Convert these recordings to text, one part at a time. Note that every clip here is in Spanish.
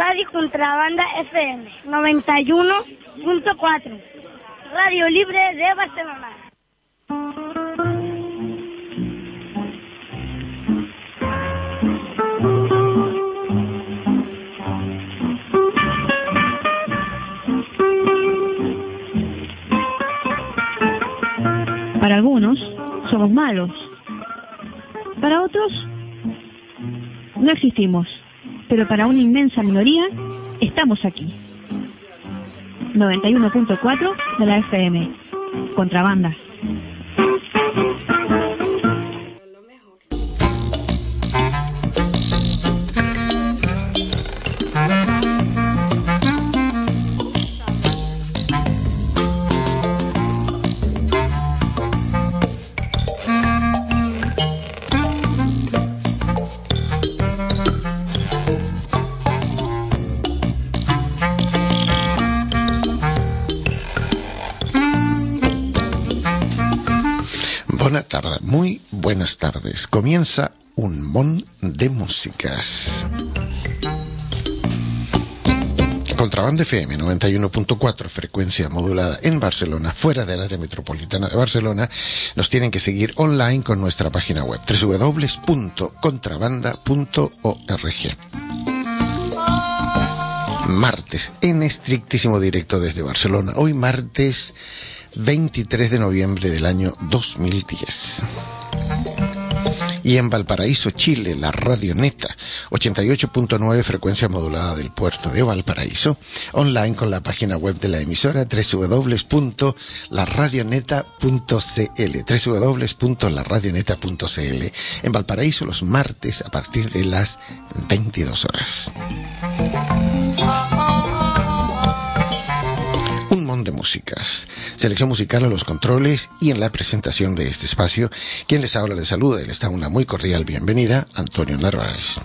Radio Contrabanda FM 91.4, Radio Libre de Barcelona. Para algunos somos malos, para otros no existimos, pero para una inmensa minoría estamos aquí. 91.4 de la FM, Contrabanda. Buenas tardes, muy buenas tardes. Comienza un mon de músicas. Contrabanda FM 91.4, frecuencia modulada en Barcelona, fuera del área metropolitana de Barcelona. Nos tienen que seguir online con nuestra página web www.contrabanda.org. Martes, en estrictísimo directo desde Barcelona. Hoy martes 23 de noviembre del año 2010. Y en Valparaíso, Chile, la Radio Neta, 88.9, frecuencia modulada del puerto de Valparaíso, online con la página web de la emisora www.laradioneta.cl, www.laradioneta.cl. En Valparaíso los martes a partir de las 22 horas. De músicas, selección musical a los controles y en la presentación de este espacio, quien les habla les saluda y les da una muy cordial bienvenida, Antonio Narváez.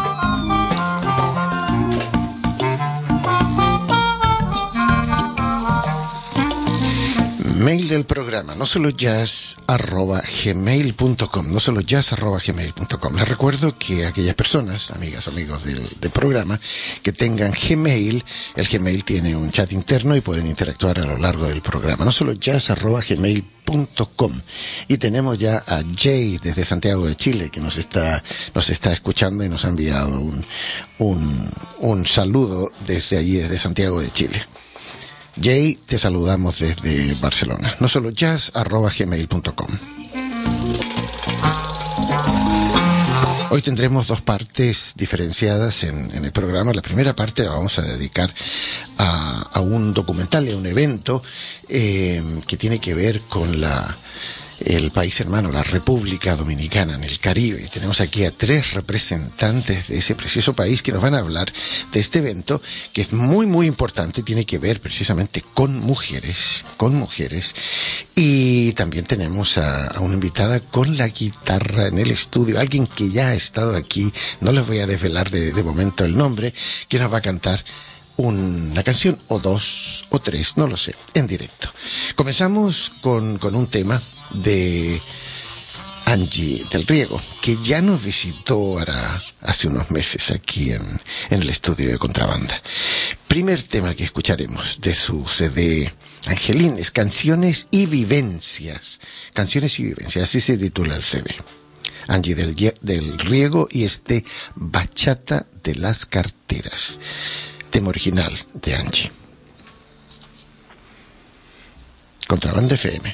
Mail del programa, no solo jazz@gmail.com, no solo jazz@gmail.com. Les recuerdo que aquellas personas, amigas, amigos del programa, que tengan Gmail, el Gmail tiene un chat interno y pueden interactuar a lo largo del programa, no solo jazz@gmail.com. Y tenemos ya a Jay desde Santiago de Chile, que nos está escuchando y nos ha enviado un saludo desde allí, desde Santiago de Chile. Jay, te saludamos desde Barcelona. No solo jazz@gmail.com. Hoy tendremos dos partes diferenciadas en el programa. La primera parte la vamos a dedicar a un documental y a un evento que tiene que ver con el país hermano, la República Dominicana, en el Caribe. Tenemos aquí a 3 representantes de ese precioso país que nos van a hablar de este evento que es muy, muy importante, tiene que ver precisamente con mujeres. Y también tenemos a una invitada con la guitarra en el estudio, alguien que ya ha estado aquí, no les voy a desvelar de momento el nombre, que nos va a cantar una canción o 2 o 3, no lo sé, en directo. Comenzamos con un tema de Angie del Riego, que ya nos visitó hace unos meses aquí en el estudio de Contrabanda. Primer tema que escucharemos de su CD Angelines, Canciones y Vivencias, así se titula el CD. Angie del Riego y Bachata de las Carteras, tema original de Angie. Contrabanda FM.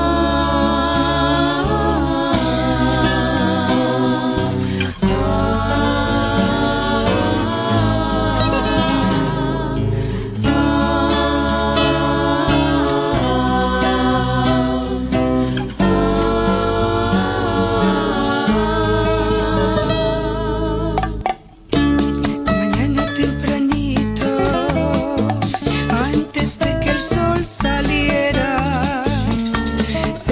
Ah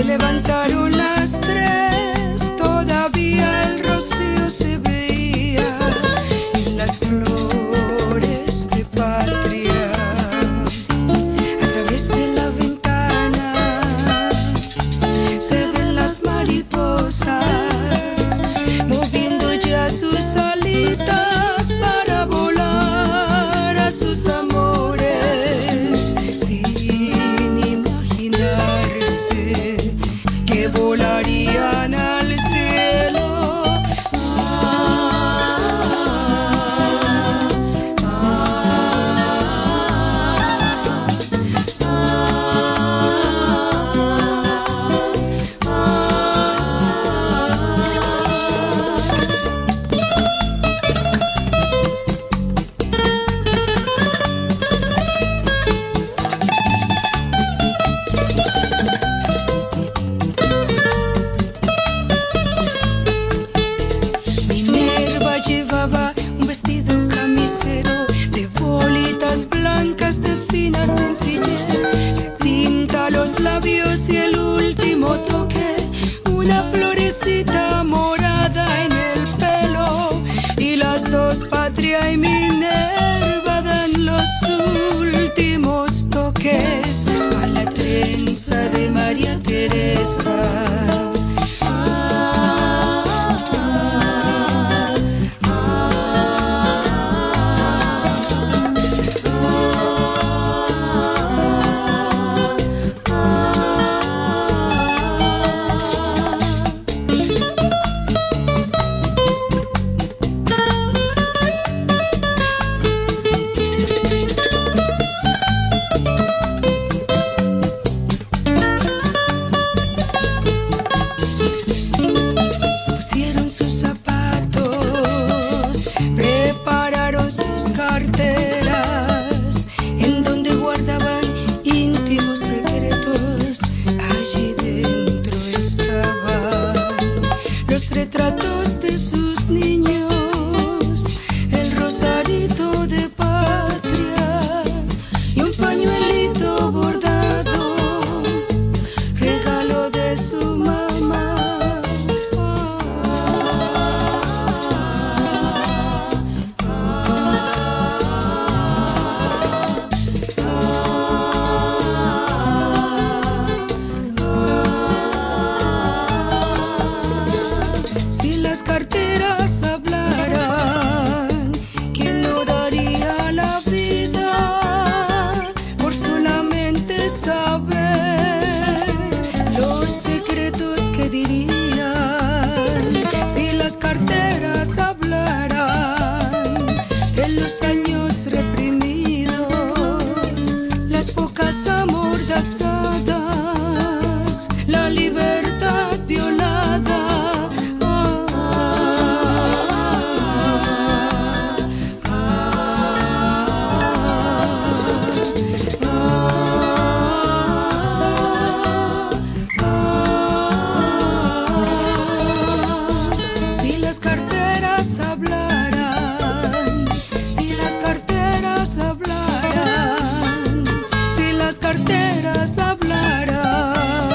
Se levantaron las 3, todavía el rocío se veía en las flores de patria. A través de la ventana se ven las mariposas moviendo ya sus alitas para volar a sus amores, sin imaginarse que volarían al cielo. Llevaba un vestido camisero de bolitas blancas de fina sencillez. Se pinta los labios y el último toque, una florecita morada en el pelo. Y las dos, Patria y Minerva, dan los últimos toques a la trenza de María Teresa. Carteras en donde guardaban íntimos secretos. Allí dentro estaban los retratos de sus niños, el rosarito de patria y un pañuelito bordado, regalo de su mamá. Carteras hablaran, ¿quién no daría la vida por solamente saber los secretos que dirían? Si las carteras hablaran de los años reprimidos, las bocas amordazadas, la libertad violada. Si las carteras hablaran, si las carteras hablaran, si las carteras hablaran.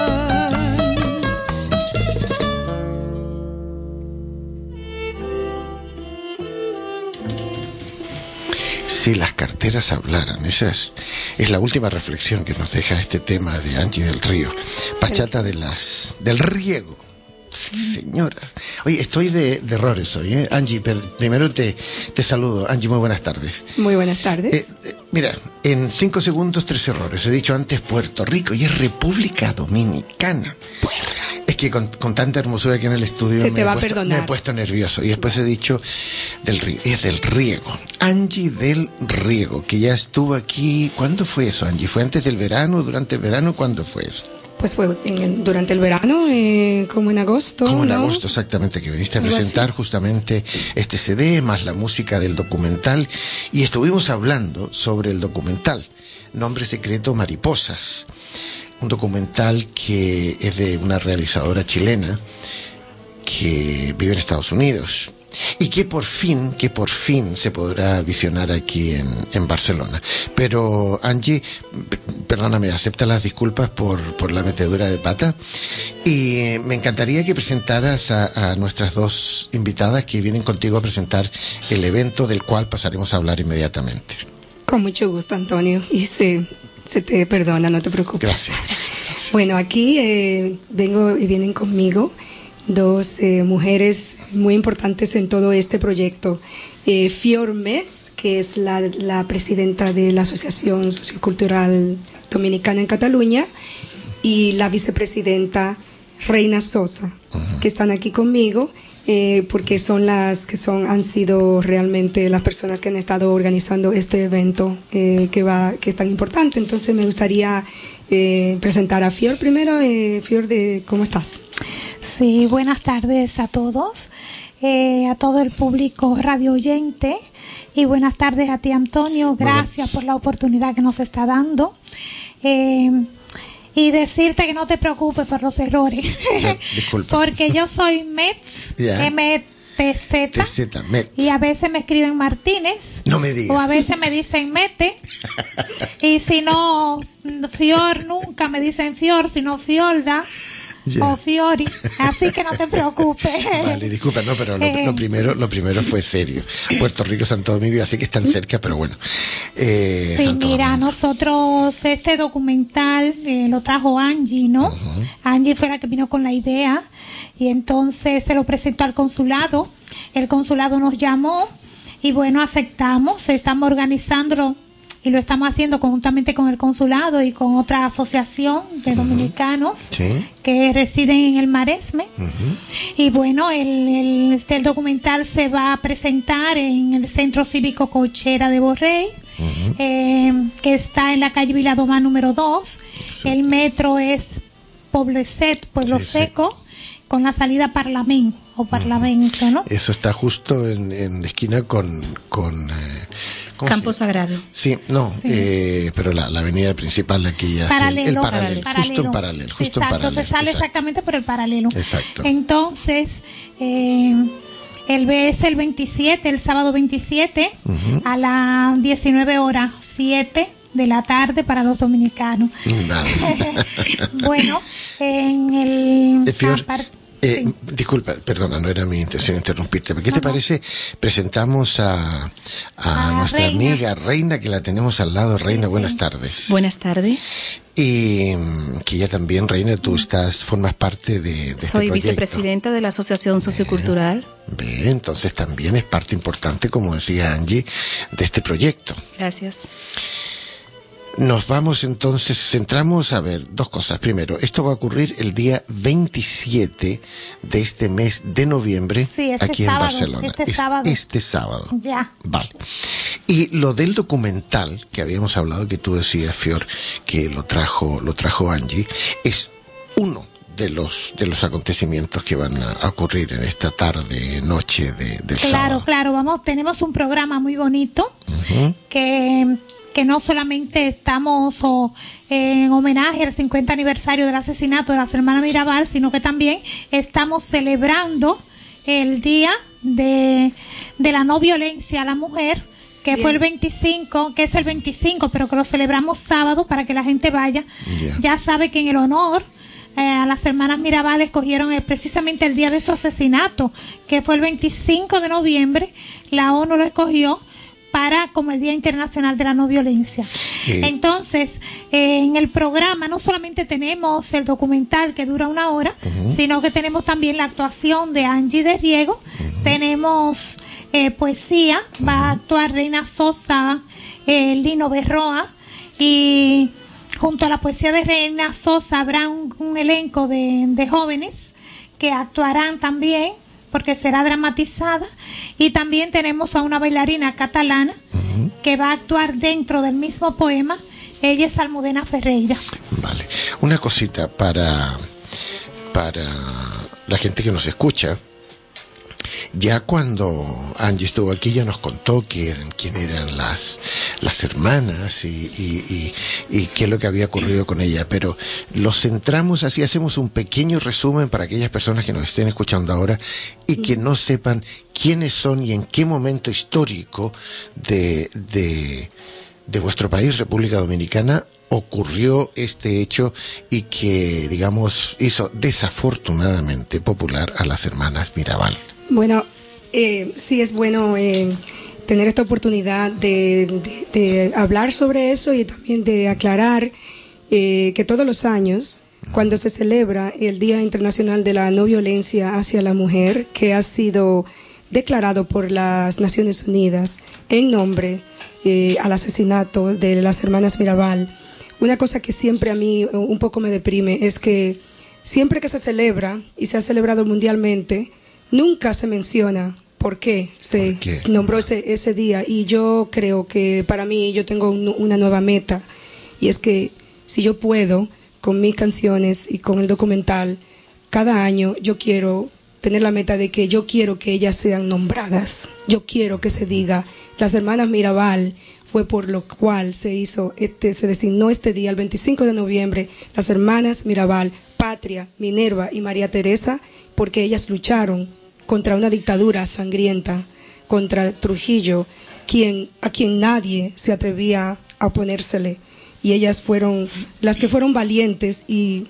Si las carteras hablaran, esa es la última reflexión que nos deja este tema de Angie del Río. Bachata del riego. Sí, señoras. Oye, estoy de errores hoy, ¿eh? Angie, primero te saludo. Angie, muy buenas tardes. Muy buenas tardes. Mira, en 5 segundos 3 errores. He dicho antes Puerto Rico y es República Dominicana. Es que con tanta hermosura aquí en el estudio me he puesto nervioso. Y después he dicho del río. Es del riego. Angie del Riego, que ya estuvo aquí. ¿Cuándo fue eso, Angie? ¿Fue antes del verano? ¿Durante el verano? ¿Cuándo fue eso? Pues fue durante el verano, como en agosto. Como en agosto, exactamente, que viniste a presentar justamente este CD, más la música del documental. Y estuvimos hablando sobre el documental, Nombre Secreto Mariposas. Un documental que es de una realizadora chilena que vive en Estados Unidos. Y que por fin se podrá visionar aquí en Barcelona. Pero, Angie, perdóname, acepta las disculpas por la metedura de pata. Y me encantaría que presentaras a nuestras dos invitadas que vienen contigo a presentar el evento del cual pasaremos a hablar inmediatamente. Con mucho gusto, Antonio. Y se te perdona, no te preocupes. Gracias. Bueno, aquí vienen conmigo dos mujeres muy importantes en todo este proyecto. Fior Metz, que es la presidenta de la Asociación Sociocultural Dominicana en Cataluña, y la vicepresidenta Reina Sosa, que están aquí conmigo, porque son han sido realmente las personas que han estado organizando este evento que es tan importante. Entonces me gustaría presentar a Fior primero. Fior, ¿cómo estás? Sí, buenas tardes a todos, a todo el público radio oyente, y buenas tardes a ti, Antonio. Gracias por la oportunidad que nos está dando. Y decirte que no te preocupes por los errores. Disculpa. Porque yo soy Metz, MTZ, Metz. Y a veces me escriben Martínez. No me digas. O a veces me dicen Mete. Y si no, Fior, nunca me dicen Fior, sino Fiorda. O Fiori. Así que no te preocupes. Vale, disculpa, no, pero lo primero fue serio. Puerto Rico, Santo Domingo, así que están cerca, pero bueno. Sí, Santo mira, Domingo. nosotros este documental lo trajo Angie, ¿no? Angie fue la que vino con la idea, y entonces se lo presentó al consulado. El consulado nos llamó y bueno, aceptamos. Estamos organizándolo y lo estamos haciendo conjuntamente con el consulado y con otra asociación de dominicanos que residen en el Maresme. Y bueno, el documental se va a presentar en el Centro Cívico Cochera de Borrell, que está en la calle Viladomar número 2. El metro es Pueblo Seco, con la salida Parlamento, ¿no? Eso está justo en esquina con Campo Sagrado. Sí, no, pero la avenida principal de aquí ya. Paralelo, el paralelo, justo en paralelo. Exacto, se sale exactamente por el paralelo. Exacto. Entonces, es el 27, el sábado 27, a las 19:07 de la tarde para los dominicanos. Vale. Bueno, en el... Fior, disculpa, perdona, no era mi intención interrumpirte, pero ¿qué te parece? Presentamos a nuestra Reina. amiga Reina, que la tenemos al lado. Reina, buenas tardes. Buenas tardes. Y que ya también, Reina, tú formas parte de este Soy proyecto. Vicepresidenta de la Asociación Sociocultural. Bien, entonces también es parte importante, como decía Angie, de este proyecto. Gracias. Nos vamos entonces, centramos a ver dos cosas. Primero, esto va a ocurrir el día 27 de este mes de noviembre, aquí en Barcelona. Este sábado. Ya. Vale. Y lo del documental que habíamos hablado, que tú decías, Fior, que lo trajo Angie, es uno de los acontecimientos que van a ocurrir en esta tarde, noche del sábado. Claro, tenemos un programa muy bonito que no solamente estamos en homenaje al 50 aniversario del asesinato de las hermanas Mirabal, sino que también estamos celebrando el día de la no violencia a la mujer, que Bien. Fue el 25, que es el 25, pero que lo celebramos sábado para que la gente vaya. Bien. Ya sabe que en el honor a las hermanas Mirabal escogieron precisamente el día de su asesinato, que fue el 25 de noviembre, la ONU lo escogió como el Día Internacional de la No Violencia. Entonces, en el programa no solamente tenemos el documental que dura 1 hora, sino que tenemos también la actuación de Angie de Riego, tenemos poesía, va a actuar Reina Sosa, Lino Berroa, y junto a la poesía de Reina Sosa habrá un elenco de jóvenes que actuarán también, porque será dramatizada, y también tenemos a una bailarina catalana que va a actuar dentro del mismo poema. Ella es Almudena Ferreira. Vale, una cosita para la gente que nos escucha. Ya cuando Angie estuvo aquí ya nos contó quién eran las hermanas y qué es lo que había ocurrido con ella, pero lo centramos así, hacemos un pequeño resumen para aquellas personas que nos estén escuchando ahora y que no sepan quiénes son y en qué momento histórico de vuestro país, República Dominicana, ocurrió este hecho y que, digamos, hizo desafortunadamente popular a las hermanas Mirabal? Bueno, sí es bueno tener esta oportunidad de hablar sobre eso y también de aclarar que todos los años, cuando se celebra el Día Internacional de la No Violencia hacia la Mujer, que ha sido declarado por las Naciones Unidas en nombre al asesinato de las hermanas Mirabal, una cosa que siempre a mí un poco me deprime es que siempre que se celebra y se ha celebrado mundialmente, nunca se menciona por qué se nombró ese día. Y yo creo que para mí yo tengo una nueva meta, y es que si yo puedo, con mis canciones y con el documental, cada año yo quiero tener la meta de que yo quiero que ellas sean nombradas. Yo quiero que se diga, las hermanas Mirabal fue por lo cual se designó este día, el 25 de noviembre, las hermanas Mirabal, Patria, Minerva y María Teresa, porque ellas lucharon contra una dictadura sangrienta, contra Trujillo, a quien nadie se atrevía a oponérsele. Y ellas fueron las que fueron valientes y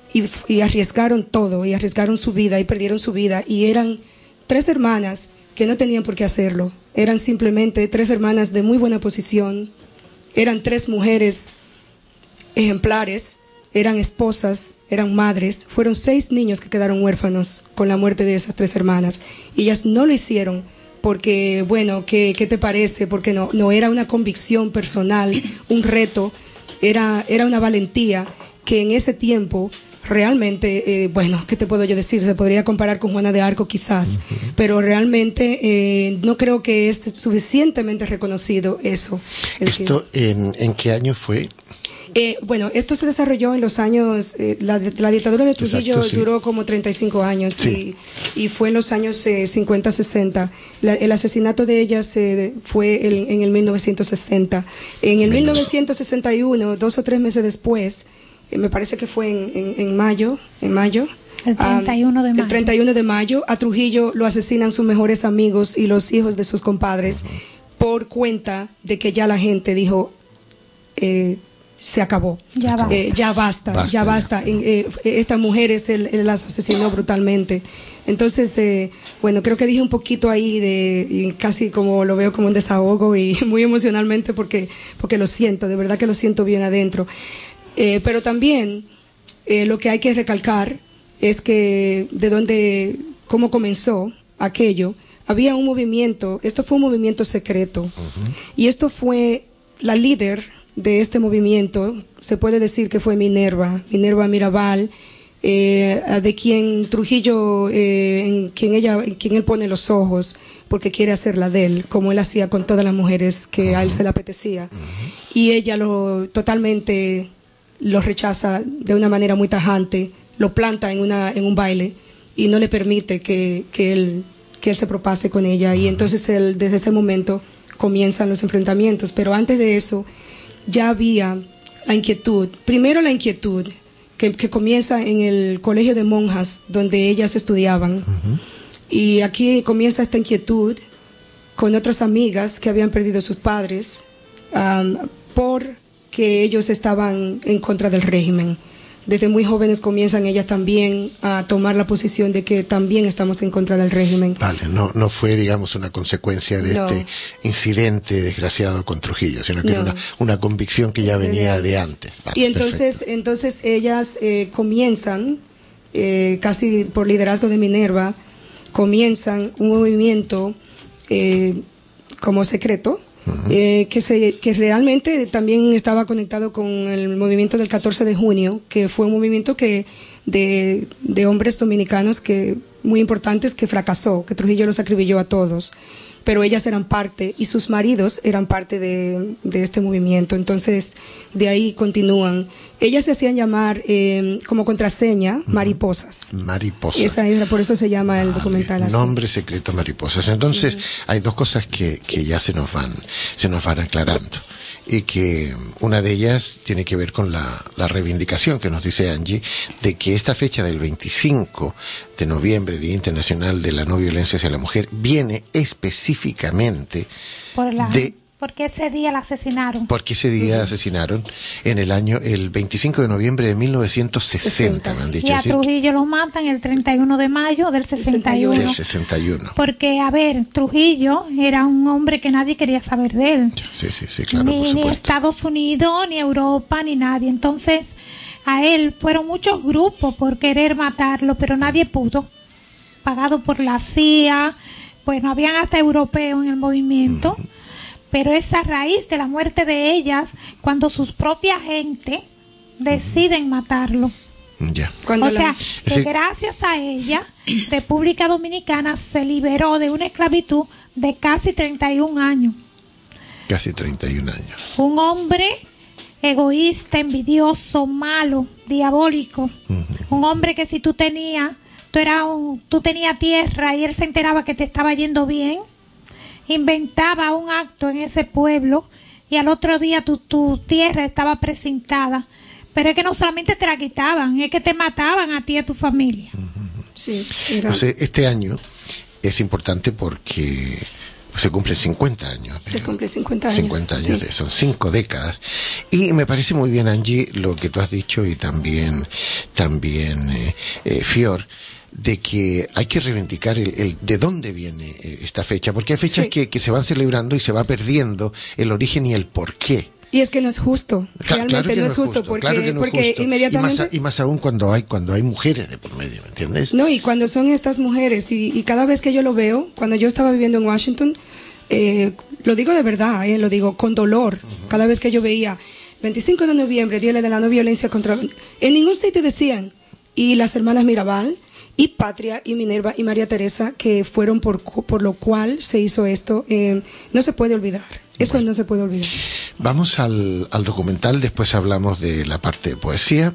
arriesgaron todo, y arriesgaron su vida y perdieron su vida. Y eran 3 hermanas que no tenían por qué hacerlo. Eran simplemente 3 hermanas de muy buena posición. Eran 3 mujeres ejemplares, eran esposas, eran madres. Fueron 6 niños que quedaron huérfanos con la muerte de esas 3 hermanas. Y ellas no lo hicieron porque, bueno, ¿qué te parece? Porque no era una convicción personal, un reto. Era una valentía que en ese tiempo realmente, bueno, ¿qué te puedo yo decir? Se podría comparar con Juana de Arco quizás, pero realmente no creo que es suficientemente reconocido eso. ¿Esto en qué año fue? Bueno, esto se desarrolló en los años, la dictadura de Trujillo. Exacto, sí. Duró como 35 años, sí. y fue en los años 50-60. El asesinato de ellas fue en el 1960. En el 1961, 2 o 3 meses después, me parece que fue en mayo. El 31 de mayo. El 31 de mayo, a Trujillo lo asesinan sus mejores amigos y los hijos de sus compadres, por cuenta de que ya la gente dijo... se acabó. Ya basta. Esta mujer las asesinó brutalmente. Entonces, bueno, creo que dije un poquito ahí y casi como lo veo como un desahogo y muy emocionalmente porque lo siento, de verdad que lo siento bien adentro. Pero también lo que hay que recalcar es que cómo comenzó aquello, había un movimiento, esto fue un movimiento secreto, y esto fue la líder de este movimiento, se puede decir que fue Minerva Mirabal, de quien Trujillo, en quien él pone los ojos porque quiere hacerla de él, como él hacía con todas las mujeres que a él se le apetecía. Y ella totalmente lo rechaza de una manera muy tajante, lo planta en un baile y no le permite que él se propase con ella. Y entonces desde ese momento comienzan los enfrentamientos. Pero antes de eso ya había la inquietud, primero la inquietud que comienza en el colegio de monjas donde ellas estudiaban. Y aquí comienza esta inquietud con otras amigas que habían perdido a sus padres porque ellos estaban en contra del régimen. Desde muy jóvenes comienzan ellas también a tomar la posición de que también estamos en contra del régimen. Vale, no fue, digamos, una consecuencia de este incidente desgraciado con Trujillo, sino que era una convicción que ya venía de antes. Vale, y entonces ellas comienzan, casi por liderazgo de Minerva, comienzan un movimiento como secreto, que realmente también estaba conectado con el movimiento del 14 de junio, que fue un movimiento de hombres dominicanos muy importantes, que fracasó, que Trujillo los acribilló a todos, pero ellas eran parte y sus maridos eran parte de este movimiento. Entonces de ahí continúan. Ellas se hacían llamar como contraseña mariposas. Mariposas. Por eso se llama el documental así. Nombre secreto mariposas. Entonces hay dos cosas que ya se nos van aclarando, y que una de ellas tiene que ver con la reivindicación que nos dice Angie de que esta fecha del 25 de noviembre, Día Internacional de la No Violencia hacia la Mujer, viene específicamente Porque ese día la asesinaron. Porque ese día asesinaron en el 25 de noviembre de 1960, me han dicho. Y a Trujillo lo matan el 31 de mayo del 61. Del 61. Porque, a ver, Trujillo era un hombre que nadie quería saber de él. Sí, claro, por supuesto. Ni Estados Unidos, ni Europa, ni nadie. Entonces, a él fueron muchos grupos por querer matarlo, pero nadie pudo. Pagado por la CIA, pues no habían hasta europeos en el movimiento. Pero es a raíz de la muerte de ellas cuando sus propia gente deciden matarlo. Ya. O sea, que gracias a ella, República Dominicana se liberó de una esclavitud de casi 31 años. Casi 31 años. Un hombre egoísta, envidioso, malo, diabólico. Un hombre que si tú tenías tierra y él se enteraba que te estaba yendo bien, inventaba un acto en ese pueblo y al otro día tu tierra estaba precintada. Pero es que no solamente te la quitaban, es que te mataban a ti y a tu familia. Sí, entonces, este año es importante porque se cumplen 50 años. Se cumplen 50 años. 50 años, sí. Son 5 décadas. Y me parece muy bien, Angie, lo que tú has dicho y también Fior, de que hay que reivindicar el de dónde viene esta fecha, porque hay fechas que se van celebrando y se va perdiendo el origen y el porqué. Y es que no es justo, realmente no es justo, porque inmediatamente... Y más aún cuando hay mujeres de por medio, ¿me entiendes? No, y cuando son estas mujeres, y cada vez que yo lo veo, cuando yo estaba viviendo en Washington, lo digo de verdad, lo digo con dolor, cada vez que yo veía 25 de noviembre, Día de la No Violencia contra... En ningún sitio decían, y las hermanas Mirabal, y Patria, y Minerva, y María Teresa, que fueron por lo cual se hizo esto, no se puede olvidar. Eso no se puede olvidar. Vamos al documental, después hablamos de la parte de poesía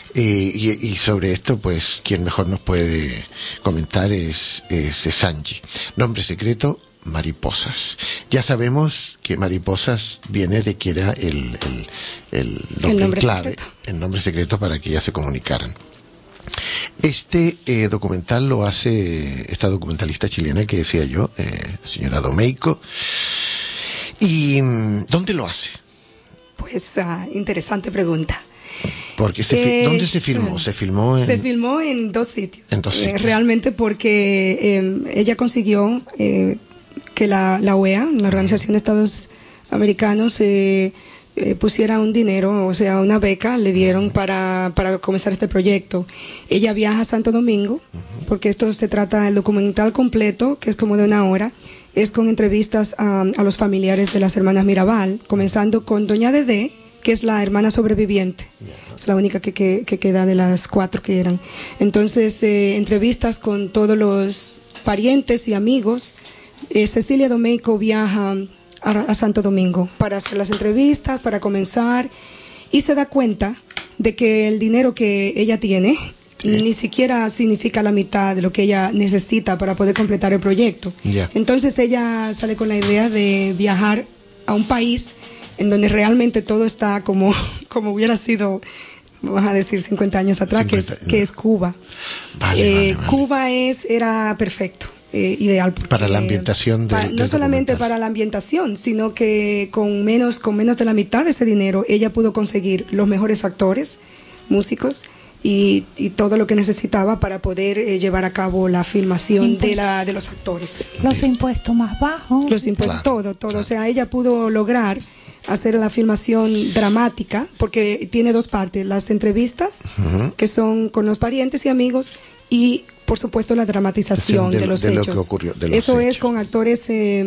y sobre esto, pues, quien mejor nos puede comentar es Angie. Nombre secreto, Mariposas. Ya sabemos que Mariposas viene de que era el nombre clave, secreto. El nombre secreto para que ellas se comunicaran. Este documental lo hace esta documentalista chilena que decía yo, señora Domeyko. ¿Y dónde lo hace? Pues interesante pregunta. Porque ¿dónde se filmó? Se filmó en 2 sitios. En 2 sitios. Realmente porque ella consiguió que la OEA, la Organización de Estados Americanos, pusiera un dinero, o sea, una beca, le dieron para comenzar este proyecto. Ella viaja a Santo Domingo, porque esto se trata del documental completo, que es como de 1 hora. Es con entrevistas a los familiares de las hermanas Mirabal, comenzando con doña Dedé, que es la hermana sobreviviente. Es la única que queda de las 4 que eran. Entonces, entrevistas con todos los parientes y amigos. Cecilia Domeyko viaja a Santo Domingo para hacer las entrevistas, para comenzar, y se da cuenta de que el dinero que ella tiene ni siquiera significa la mitad de lo que ella necesita para poder completar el proyecto. Entonces ella sale con la idea de viajar a un país en donde realmente todo está como hubiera sido, vamos a decir, 50 años atrás, que es Cuba. Vale. Cuba era perfecto. Ideal para la ambientación no solamente para la ambientación, sino que con menos de la mitad de ese dinero ella pudo conseguir los mejores actores, músicos y todo lo que necesitaba para poder llevar a cabo la filmación de los actores. Los impuestos más bajos. Los impuestos, todo. O sea, ella pudo lograr hacer la filmación dramática, porque tiene 2 partes, las entrevistas, que son con los parientes y amigos, y por supuesto la dramatización de los hechos. Lo que ocurrió, eso es con actores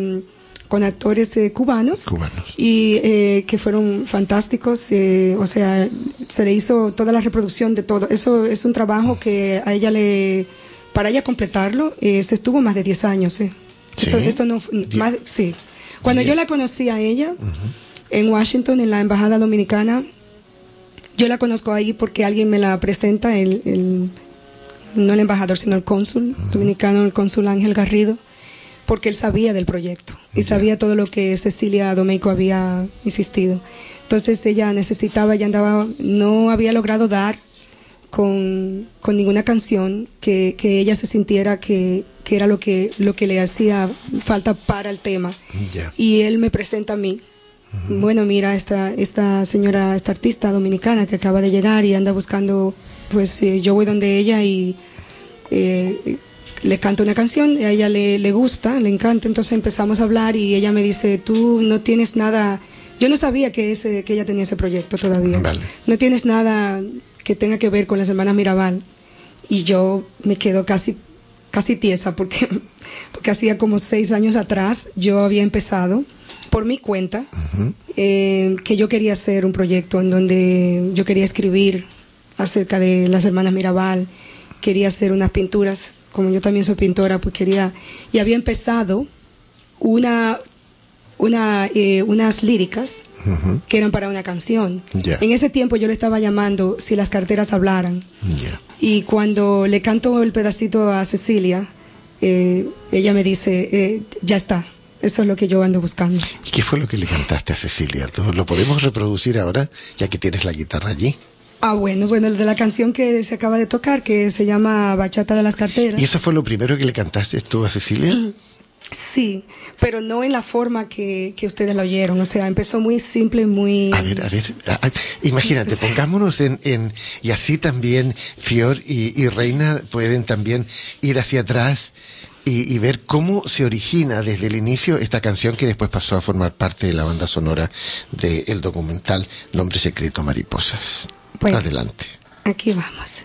cubanos y que fueron fantásticos. O sea, se le hizo toda la reproducción de todo. Eso es un trabajo que a ella para ella completarlo se estuvo más de 10 años. ¿Sí? Esto no más, sí. Cuando yo la conocí a ella en Washington, en la embajada dominicana, yo la conozco ahí porque alguien me la presenta, no el embajador, sino el cónsul dominicano, el cónsul Ángel Garrido, porque él sabía del proyecto y sabía todo lo que Cecilia Domeyko había insistido. Entonces ella no había logrado dar con ninguna canción que ella se sintiera que era lo que le hacía falta para el tema. Ya. Y él me presenta a mí. Bueno, mira, esta señora, esta artista dominicana que acaba de llegar y anda buscando, pues yo voy donde ella y le canto una canción, a ella le gusta, le encanta, entonces empezamos a hablar y ella me dice, tú no tienes nada, yo no sabía que ella tenía ese proyecto todavía, Vale. no tienes nada que tenga que ver con las hermanas Mirabal, y yo me quedo casi tiesa porque hacía como 6 años atrás yo había empezado por mi cuenta, que yo quería hacer un proyecto en donde yo quería escribir acerca de las hermanas Mirabal, quería hacer unas pinturas, como yo también soy pintora, pues quería, y había empezado unas líricas que eran para una canción. Yeah. En ese tiempo yo le estaba llamando Si las carteras hablaran. Yeah. Y cuando le canto el pedacito a Cecilia, ella me dice, ya está. Eso es lo que yo ando buscando. ¿Y qué fue lo que le cantaste a Cecilia? ¿Lo podemos reproducir ahora, ya que tienes la guitarra allí? Bueno, el de la canción que se acaba de tocar, que se llama Bachata de las Carteras. ¿Y eso fue lo primero que le cantaste tú a Cecilia? Sí, pero no en la forma que ustedes la oyeron. O sea, empezó muy simple, muy... A ver, imagínate, pongámonos y así también Fior y Reina pueden también ir hacia atrás y ver cómo se origina desde el inicio esta canción que después pasó a formar parte de la banda sonora del documental Nombre Secreto Mariposas. Bueno, adelante. Aquí vamos.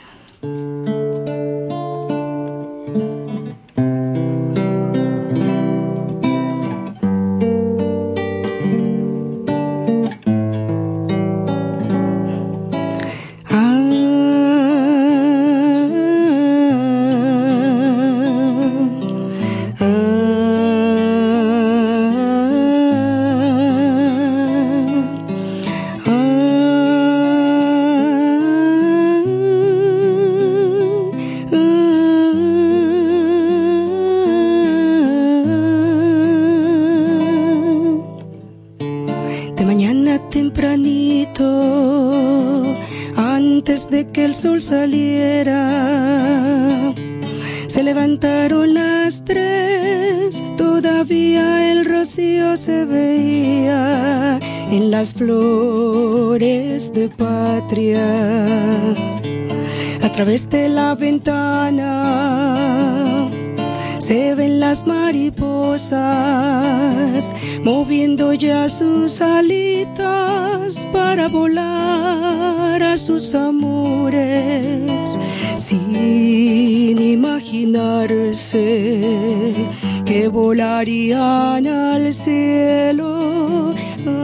De que el sol saliera, se levantaron las 3, todavía el rocío se veía en las flores de patria. A través de la ventana se ven las mariposas moviendo ya sus alitas para volar a sus amores, sin imaginarse que volarían al cielo.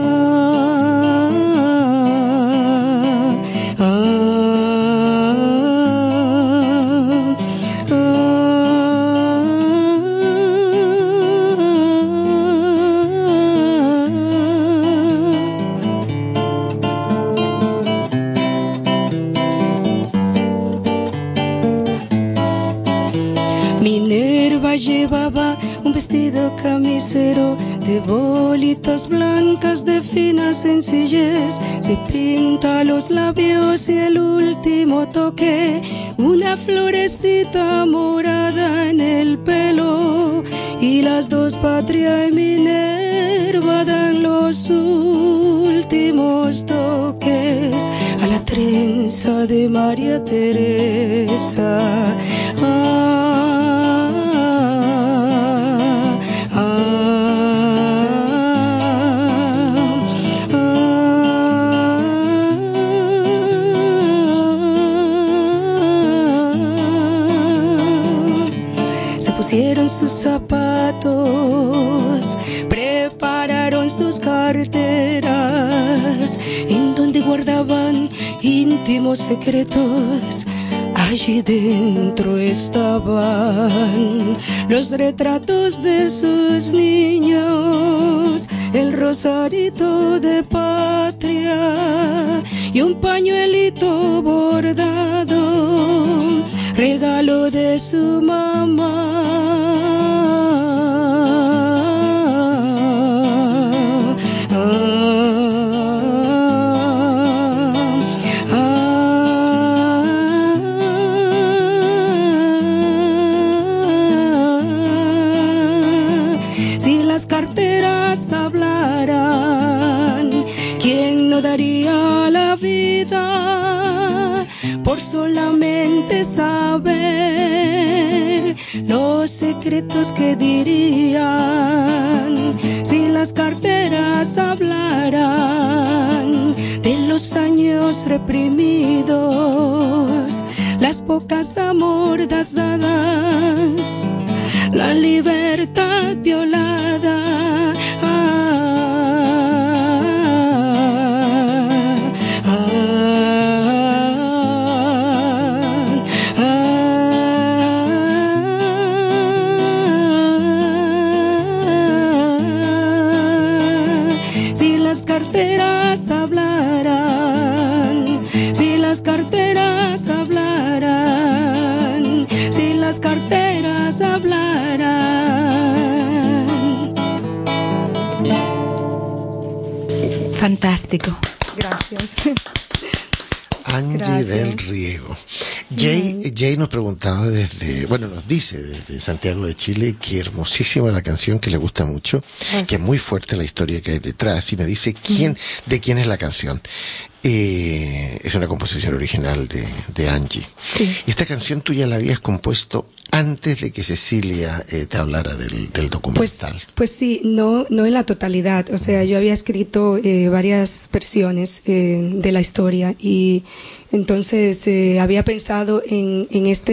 Llevaba un vestido camisero de bolitas blancas de fina sencillez. Se pinta los labios y el último toque, una florecita morada en el pelo. Y las dos, Patria y Minerva, dan los últimos toques a la trenza de María Teresa. Pusieron sus zapatos, prepararon sus carteras, en donde guardaban íntimos secretos. Allí dentro estaban los retratos de sus niños, el rosarito de patria y un pañuelito bordado, regalo de su mamá. solamente saber los secretos que dirían si las carteras hablaran de los años reprimidos, las pocas amordas dadas, la libertad violada. Si las carteras hablaran, si las carteras hablaran, si las carteras hablaran. Fantástico. Gracias. Angie Gracias. del Riego. Jay nos preguntaba nos dice desde Santiago de Chile que hermosísima la canción, que le gusta mucho, que es muy fuerte la historia que hay detrás, y me dice de quién es la canción. Es una composición original de Angie. Sí. Y esta canción tú ya la habías compuesto antes de que Cecilia te hablara del documental. Pues sí, no en la totalidad. O sea, yo había escrito varias versiones de la historia, y entonces había pensado en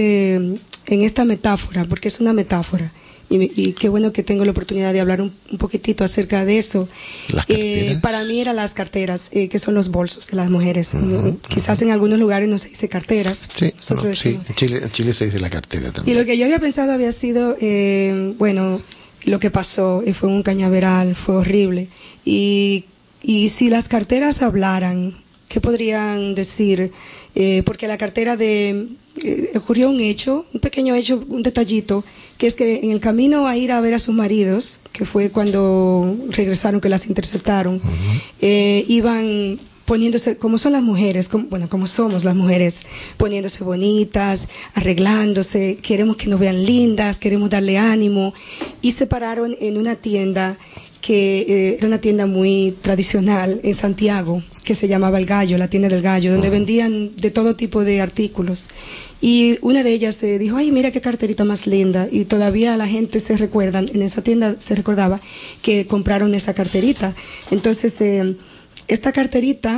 esta metáfora, porque es una metáfora. Y qué bueno que tengo la oportunidad de hablar un poquitito acerca de eso. ¿Las carteras? Para mí eran las carteras, que son los bolsos de las mujeres. Quizás en algunos lugares no se dice carteras. Sí, Nosotros sí, decimos. en Chile se dice la cartera Y también. lo que yo había pensado había sido, lo que pasó fue un cañaveral, fue horrible. Y si las carteras hablaran, ¿qué podrían decir? Porque la cartera ocurrió un pequeño hecho, un detallito, que es que en el camino a ir a ver a sus maridos, que fue cuando regresaron, que las interceptaron, iban poniéndose, como son las mujeres, como somos las mujeres, poniéndose bonitas, arreglándose, queremos que nos vean lindas, queremos darle ánimo, y se pararon en una tienda que era una tienda muy tradicional en Santiago, que se llamaba El Gallo, la tienda del Gallo, donde vendían de todo tipo de artículos. Y una de ellas dijo, ay, mira qué carterita más linda. Y todavía la gente se recuerda, en esa tienda se recordaba que compraron esa carterita. Entonces, esta carterita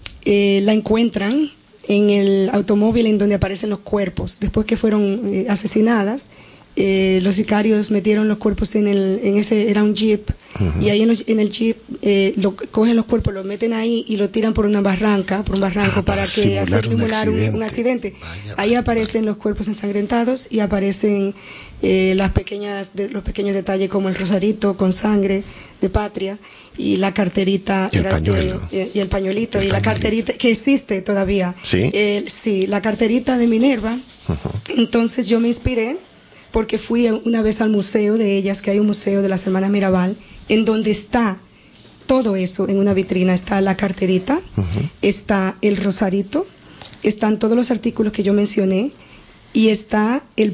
la encuentran en el automóvil en donde aparecen los cuerpos. Después que fueron asesinadas, los sicarios metieron los cuerpos en ese, era un jeep, y ahí en el jeep cogen los cuerpos, los meten ahí y lo tiran por un barranco para simular un accidente. Ahí aparecen los cuerpos ensangrentados y aparecen los pequeños detalles como el rosarito con sangre de patria y la carterita y el pañuelo y el pañuelito y la carterita que existe todavía. Sí, sí, la carterita de Minerva. Entonces yo me inspiré porque fui una vez al museo de ellas, que hay un museo de las hermanas Mirabal, en donde está todo eso en una vitrina. Está la carterita, está el rosarito, están todos los artículos que yo mencioné, y está el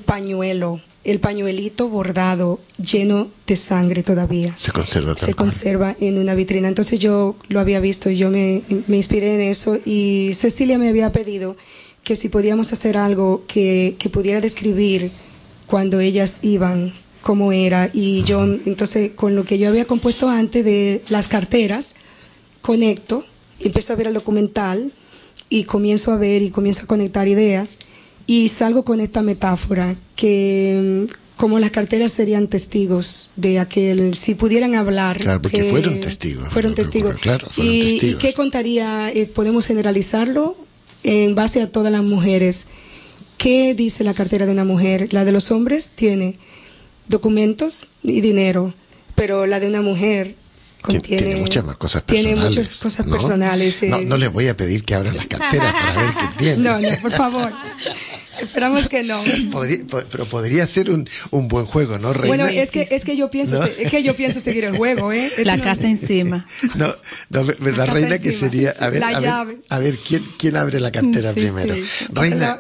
pañuelito bordado, lleno de sangre todavía. Se conserva Se conserva en una vitrina. Entonces yo lo había visto y yo me inspiré en eso, y Cecilia me había pedido que si podíamos hacer algo que pudiera describir cuando ellas iban, cómo era, y yo entonces con lo que yo había compuesto antes de las carteras, conecto, empiezo a ver el documental y comienzo a conectar ideas, y salgo con esta metáfora que como las carteras serían testigos de aquel, si pudieran hablar. Claro, porque fueron testigos. Fueron testigos. Claro, fueron testigos. ¿Y qué contaría? Podemos generalizarlo en base a todas las mujeres. ¿Qué dice la cartera de una mujer? La de los hombres tiene documentos y dinero, pero la de una mujer tiene muchas más cosas personales. Tiene muchas cosas personales. No les voy a pedir que abran las carteras para ver qué tienen. No, por favor. Esperamos que no. Pero podría ser un buen juego, ¿no, Reina? Bueno, es que yo pienso, seguir el juego, ¿eh? La casa encima. No, ¿verdad, Reina? Que sería, a ver, ¿quién abre la cartera primero? Sí. Reina,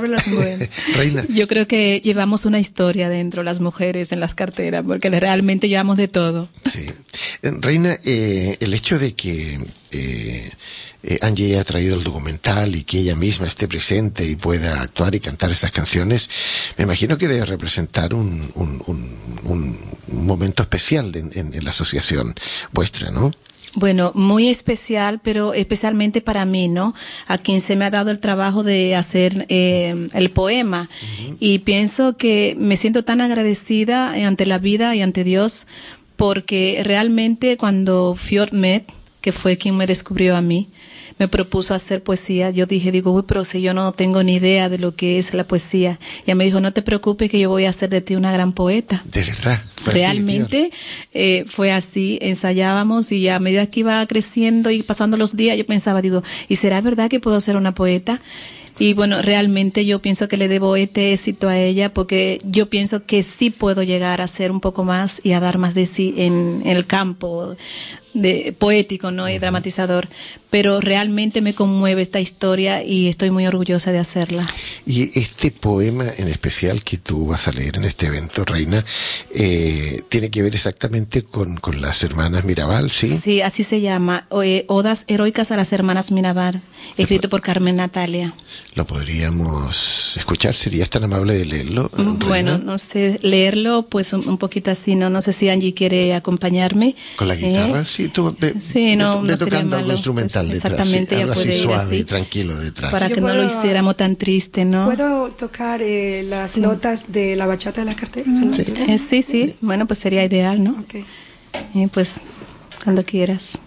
Reina. Yo creo que llevamos una historia dentro las mujeres en las carteras, porque realmente llevamos de todo. Sí. Reina, el hecho de que Angie haya traído el documental y que ella misma esté presente y pueda actuar y cantar esas canciones, me imagino que debe representar un momento especial en la asociación vuestra, ¿no? Bueno, muy especial, pero especialmente para mí, ¿no? A quien se me ha dado el trabajo de hacer el poema. Uh-huh. Y pienso que me siento tan agradecida ante la vida y ante Dios, porque realmente cuando Fjord Met, que fue quien me descubrió a mí, me propuso hacer poesía, yo digo, uy, pero si yo no tengo ni idea de lo que es la poesía. Y ella me dijo, no te preocupes que yo voy a hacer de ti una gran poeta. De verdad. Realmente fue así, ensayábamos y a medida que iba creciendo y pasando los días, yo pensaba, ¿y será verdad que puedo ser una poeta? Y bueno, realmente yo pienso que le debo este éxito a ella, porque yo pienso que sí puedo llegar a ser un poco más y a dar más de sí en el campo de poético, ¿no? Y dramatizador, pero realmente me conmueve esta historia y estoy muy orgullosa de hacerla. Y este poema en especial que tú vas a leer en este evento, Reina, tiene que ver exactamente con las hermanas Mirabal, ¿sí? Sí, así se llama, Odas Heroicas a las hermanas Mirabal, escrito por Carmen Natalia. ¿Lo podríamos escuchar? ¿Serías tan amable de leerlo, Reina? Bueno, no sé, leerlo pues un poquito así, no sé si Angie quiere acompañarme. ¿Con la guitarra? Sí, tú no tocando algo instrumental pues, detrás, exactamente, sí, algo así suave así, y tranquilo detrás. Para que no lo hiciéramos tan triste, ¿no? ¿Puedo tocar las notas de la bachata de las carteras? Sí, bueno, pues sería ideal, ¿no? Okay. Pues cuando quieras.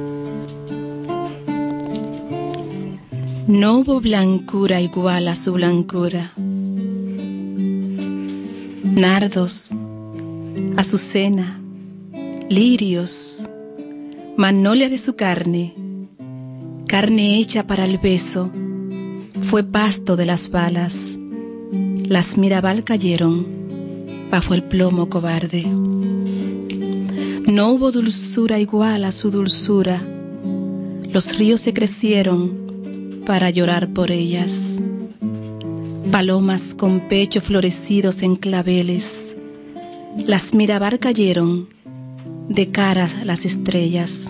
No hubo blancura igual a su blancura. Nardos, azucena, lirios, magnolia de su carne hecha para el beso, fue pasto de las balas. Las Mirabal cayeron bajo el plomo cobarde. No hubo dulzura igual a su dulzura. Los ríos se crecieron para llorar por ellas. Palomas con pecho florecidos en claveles. Las Mirabal cayeron de cara a las estrellas.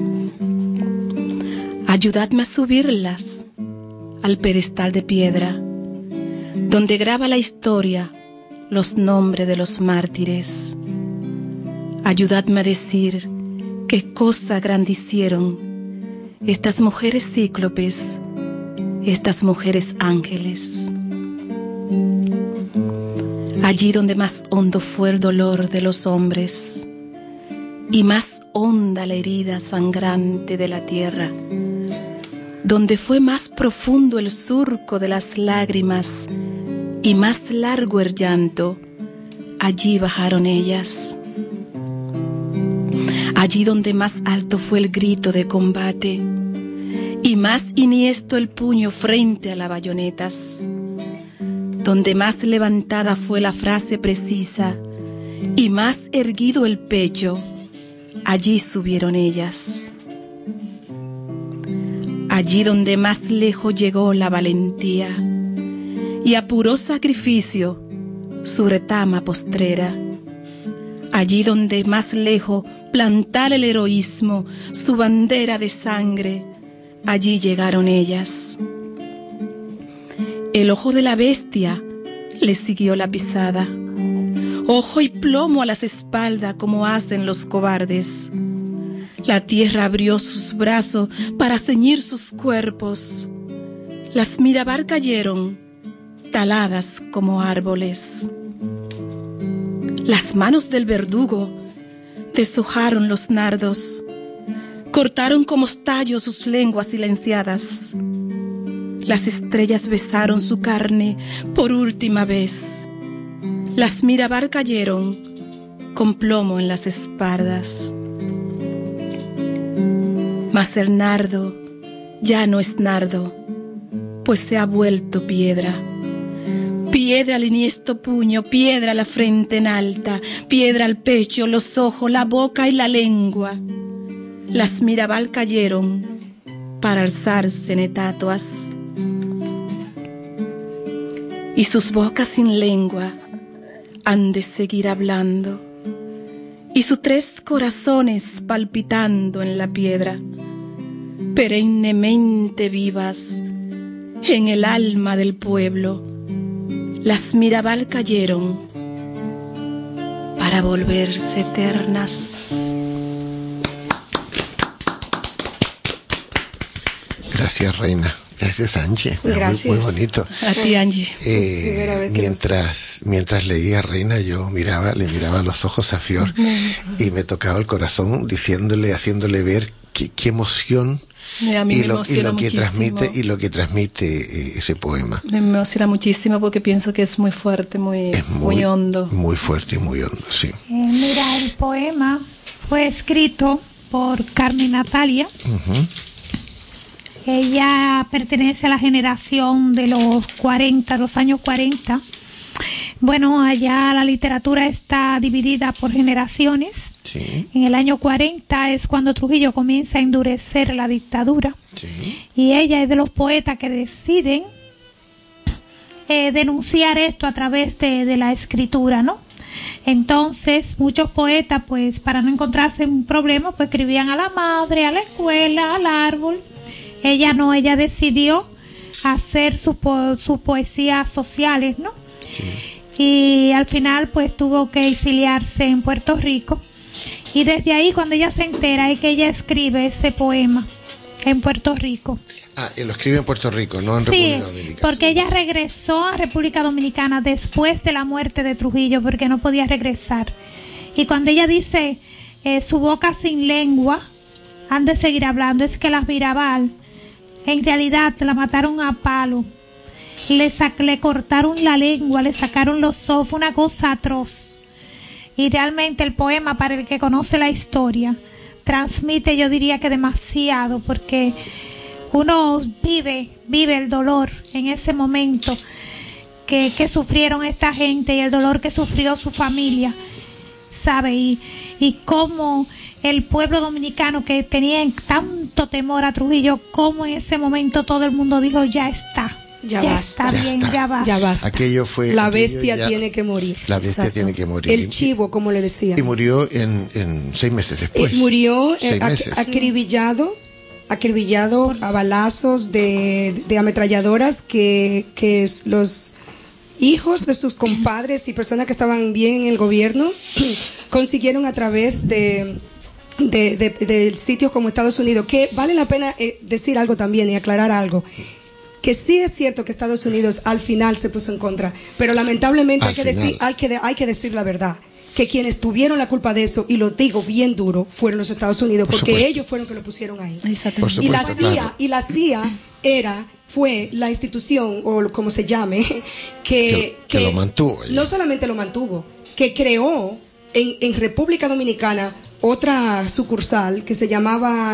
Ayudadme a subirlas al pedestal de piedra, donde graba la historia los nombres de los mártires. Ayudadme a decir qué cosa grande hicieron estas mujeres cíclopes, estas mujeres ángeles. Allí donde más hondo fue el dolor de los hombres y más honda la herida sangrante de la tierra, donde fue más profundo el surco de las lágrimas y más largo el llanto, allí bajaron ellas. Allí donde más alto fue el grito de combate y más iniesto el puño frente a las bayonetas, donde más levantada fue la frase precisa y más erguido el pecho, allí subieron ellas. Allí donde más lejos llegó la valentía y apuró sacrificio su retama postrera, allí donde más lejos plantara el heroísmo su bandera de sangre, allí llegaron ellas. El ojo de la bestia le siguió la pisada, ojo y plomo a las espaldas como hacen los cobardes. La tierra abrió sus brazos para ceñir sus cuerpos. Las Mirabal cayeron, taladas como árboles. Las manos del verdugo deshojaron los nardos, cortaron como tallos sus lenguas silenciadas. Las estrellas besaron su carne por última vez. Las Mirabal cayeron con plomo en las espaldas. Mas el nardo ya no es nardo, pues se ha vuelto piedra. Piedra al iniesto puño, piedra a la frente en alta, piedra al pecho, los ojos, la boca y la lengua. Las Mirabal cayeron para alzarse en estatuas. Y sus bocas sin lengua han de seguir hablando. y sus 3 corazones palpitando en la piedra, perennemente vivas en el alma del pueblo, las Mirabal cayeron para volverse eternas. Gracias, Reina. Gracias, Angie. Gracias. Muy bonito. A ti, Angie. Mientras leía Reina, yo le miraba los ojos a Fior y me tocaba el corazón haciéndole ver qué emoción Mira, a mí y me lo emociona que transmite ese poema. Me emociona muchísimo porque pienso que es muy fuerte, muy hondo. Muy fuerte y muy hondo, sí. Mira, el poema fue escrito por Carmen Natalia. Uh-huh. Ella pertenece a la generación de los años 40. Bueno, allá la literatura está dividida por generaciones. Sí. En el año 40 es cuando Trujillo comienza a endurecer la dictadura. Sí. Y ella es de los poetas que deciden denunciar esto a través de la escritura, ¿no? Entonces, muchos poetas, pues, para no encontrarse en un problema, pues escribían a la madre, a la escuela, al árbol. Ella no, ella decidió hacer sus poesías sociales, ¿no? Sí. Y al final pues tuvo que exiliarse en Puerto Rico, y desde ahí cuando ella se entera es que ella escribe ese poema en Puerto Rico. Y lo escribe en Puerto Rico, no en República Dominicana. Porque ella regresó a República Dominicana después de la muerte de Trujillo porque no podía regresar. Y cuando ella dice su boca sin lengua han de seguir hablando, es que las Mirabal en realidad la mataron a palo, le cortaron la lengua, le sacaron los ojos, fue una cosa atroz. Y realmente el poema, para el que conoce la historia, transmite, yo diría que demasiado, porque uno vive el dolor en ese momento que sufrieron esta gente y el dolor que sufrió su familia, ¿sabe? Y cómo el pueblo dominicano que tenía tanto temor a Trujillo, como en ese momento todo el mundo dijo, ya está. Ya basta. Ya basta. Aquello bestia tiene que morir. La bestia Exacto. tiene que morir. El chivo, como le decían. Y murió en 6 meses después. Murió 6 meses. acribillado a balazos de ametralladoras que los hijos de sus compadres y personas que estaban bien en el gobierno consiguieron a través de sitios como Estados Unidos. Que vale la pena decir algo también y aclarar algo, que sí es cierto que Estados Unidos al final se puso en contra, pero lamentablemente hay que decir la verdad, que quienes tuvieron la culpa de eso, y lo digo bien duro, fueron los Estados Unidos, porque ellos fueron que lo pusieron ahí. Exactamente. Y la CIA fue la institución, o como se llame, que lo mantuvo. No solamente lo mantuvo, que creó en República Dominicana otra sucursal que se llamaba,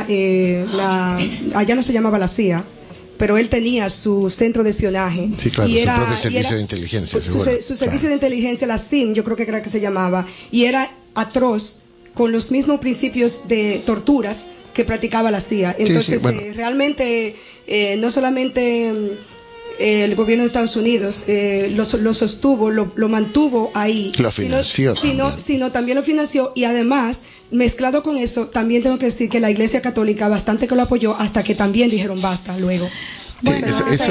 allá no se llamaba la CIA, pero él tenía su centro de espionaje. Sí, claro, su propio servicio de inteligencia. Su servicio de inteligencia, la CIM, yo creo que era que se llamaba, y era atroz con los mismos principios de torturas que practicaba la CIA. Entonces, realmente, no solamente el gobierno de Estados Unidos lo sostuvo, lo mantuvo ahí, lo financió, sino también lo financió, y además, mezclado con eso, también tengo que decir que la Iglesia Católica bastante que lo apoyó, hasta que también dijeron basta luego. Bueno,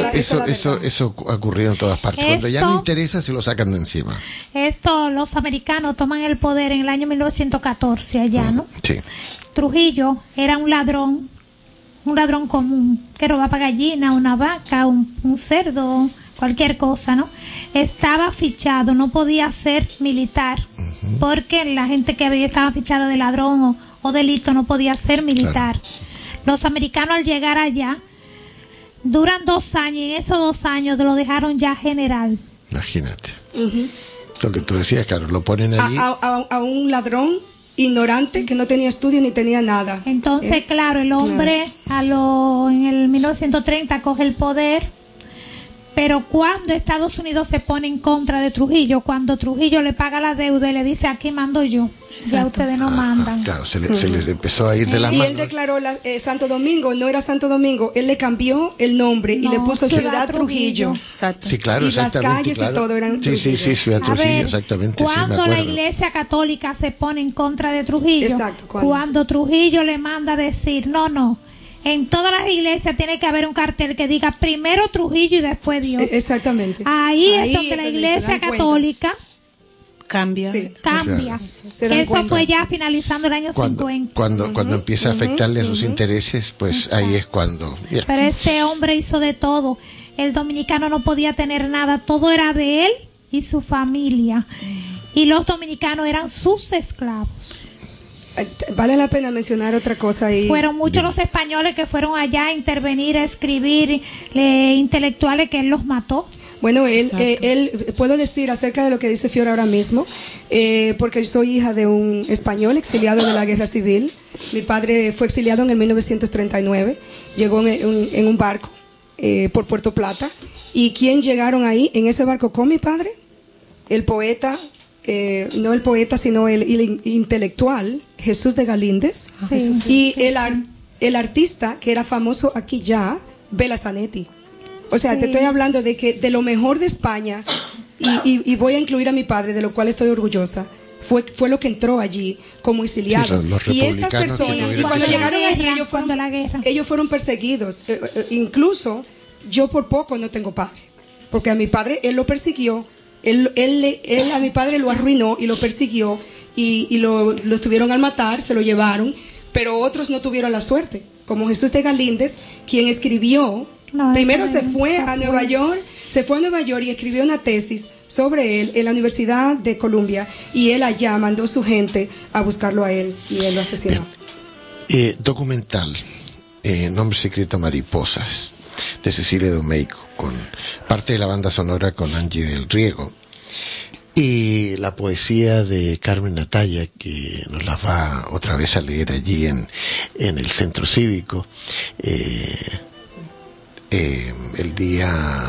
eso ha ocurrido en todas partes. Cuando ya no interesa, se lo sacan de encima. Los americanos toman el poder en el año 1914 allá, ¿no? Sí. Trujillo era un ladrón común, que robaba gallina, una vaca, un cerdo, cualquier cosa, ¿no? Estaba fichado, no podía ser militar, porque la gente que estaba fichada de ladrón o delito no podía ser militar. Claro. Los americanos, al llegar allá, duran 2 años, y en esos 2 años lo dejaron ya general. Imagínate. Lo que tú decías, claro, lo ponen allí. A un ignorante que no tenía estudio ni tenía nada. Entonces, claro, el hombre en el 1930 coge el poder, Pero cuando Estados Unidos se pone en contra de Trujillo, cuando Trujillo le paga la deuda y le dice, aquí mando yo, ya ustedes no mandan. Claro, se les empezó a ir de la Y mano. él declaró Santo Domingo, no era Santo Domingo, él le cambió el nombre y le puso Ciudad Trujillo. Exacto. Sí, claro, Y las exactamente. calles y claro. todo eran Sí, Ciudad A Trujillo, ver, exactamente, sí, me cuando la acuerdo. Iglesia Católica se pone en contra de Trujillo, Exacto, ¿cuándo? cuando Trujillo le manda a decir, no, en todas las iglesias tiene que haber un cartel que diga primero Trujillo y después Dios. Exactamente. Ahí es donde la se Iglesia dan cuenta. Católica Cambia. Sí. cambia. Se dan Eso cuenta. fue ya finalizando el año 50. Cuando empieza a afectarle a sus intereses, pues ahí es cuando... ya. Pero ese hombre hizo de todo. El dominicano no podía tener nada, todo era de él y su familia. Y los dominicanos eran sus esclavos. Vale la pena mencionar otra cosa ahí. Fueron muchos los españoles que fueron allá a intervenir, a escribir, intelectuales que él los mató. Bueno, él puedo decir acerca de lo que dice Fiora ahora mismo, porque soy hija de un español exiliado de la Guerra Civil. Mi padre fue exiliado en el 1939, llegó en un barco por Puerto Plata. ¿Y quién llegaron ahí en ese barco con mi padre? El poeta, no el poeta, sino el intelectual, Jesús de Galíndez, y el artista que era famoso aquí ya, Bela Zanetti. O sea, te estoy hablando de que de lo mejor de España, y voy a incluir a mi padre, de lo cual estoy orgullosa, fue lo que entró allí como exiliados. Sí, los y estas republicanos que personas, tuvieron y cuando que llegaron salir. aquí, ellos fueron perseguidos. Incluso yo por poco no tengo padre, porque a mi padre él lo persiguió, él a mi padre lo arruinó y lo persiguió, y lo estuvieron al matar, se lo llevaron, pero otros no tuvieron la suerte, como Jesús de Galíndez, quien escribió. Primero se fue a Nueva York y escribió una tesis sobre él en la Universidad de Columbia, y él allá mandó su gente a buscarlo a él y él lo asesinó. Documental, Nombre Secreto Mariposas, de Cecilia Domeyko, con parte de la banda sonora con Angie del Riego, y la poesía de Carmen Natalla, que nos la va otra vez a leer allí en el Centro Cívico. El día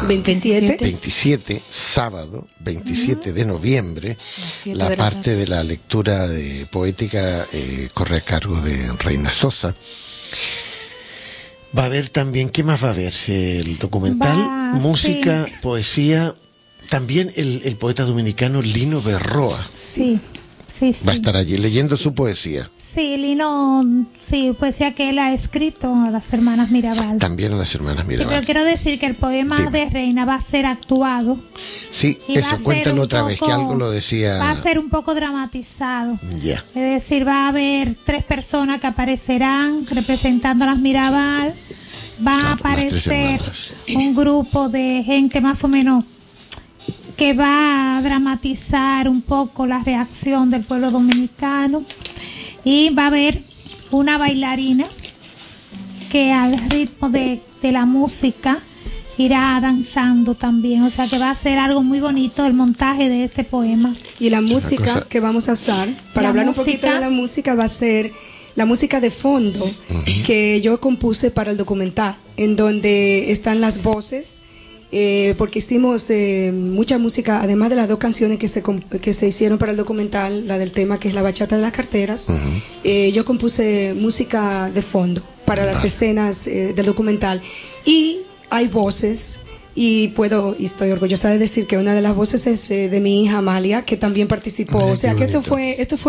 27, sábado 27 de noviembre, la parte de la lectura de poética corre a cargo de Reina Sosa. Va a haber también, ¿qué más va a haber? El documental, música, poesía, también el poeta dominicano Lino Berroa. Sí. Va a estar allí leyendo su poesía. Sí, Lino, poesía que él ha escrito a las hermanas Mirabal. También a las hermanas Mirabal. Sí, pero quiero decir que el poema de Reina va a ser actuado. Sí, eso, cuéntalo otra vez, que algo lo decía. Va a ser un poco dramatizado. Ya. Es decir, va a haber 3 personas que aparecerán representando a las Mirabal. Va a aparecer un grupo de gente más o menos que va a dramatizar un poco la reacción del pueblo dominicano. Y va a haber una bailarina que al ritmo de la música irá danzando también. O sea que va a ser algo muy bonito el montaje de este poema. Y la música que vamos a usar, para hablar un poquito de la música, va a ser la música de fondo que yo compuse para el documental, en donde están las voces. Porque hicimos mucha música, además de las 2 canciones que se hicieron para el documental, la del tema que es la bachata de las carteras. Yo compuse música de fondo para las escenas del documental, y hay voces, y estoy orgullosa de decir que una de las voces es de mi hija Amalia, que también participó. O sea que esto fue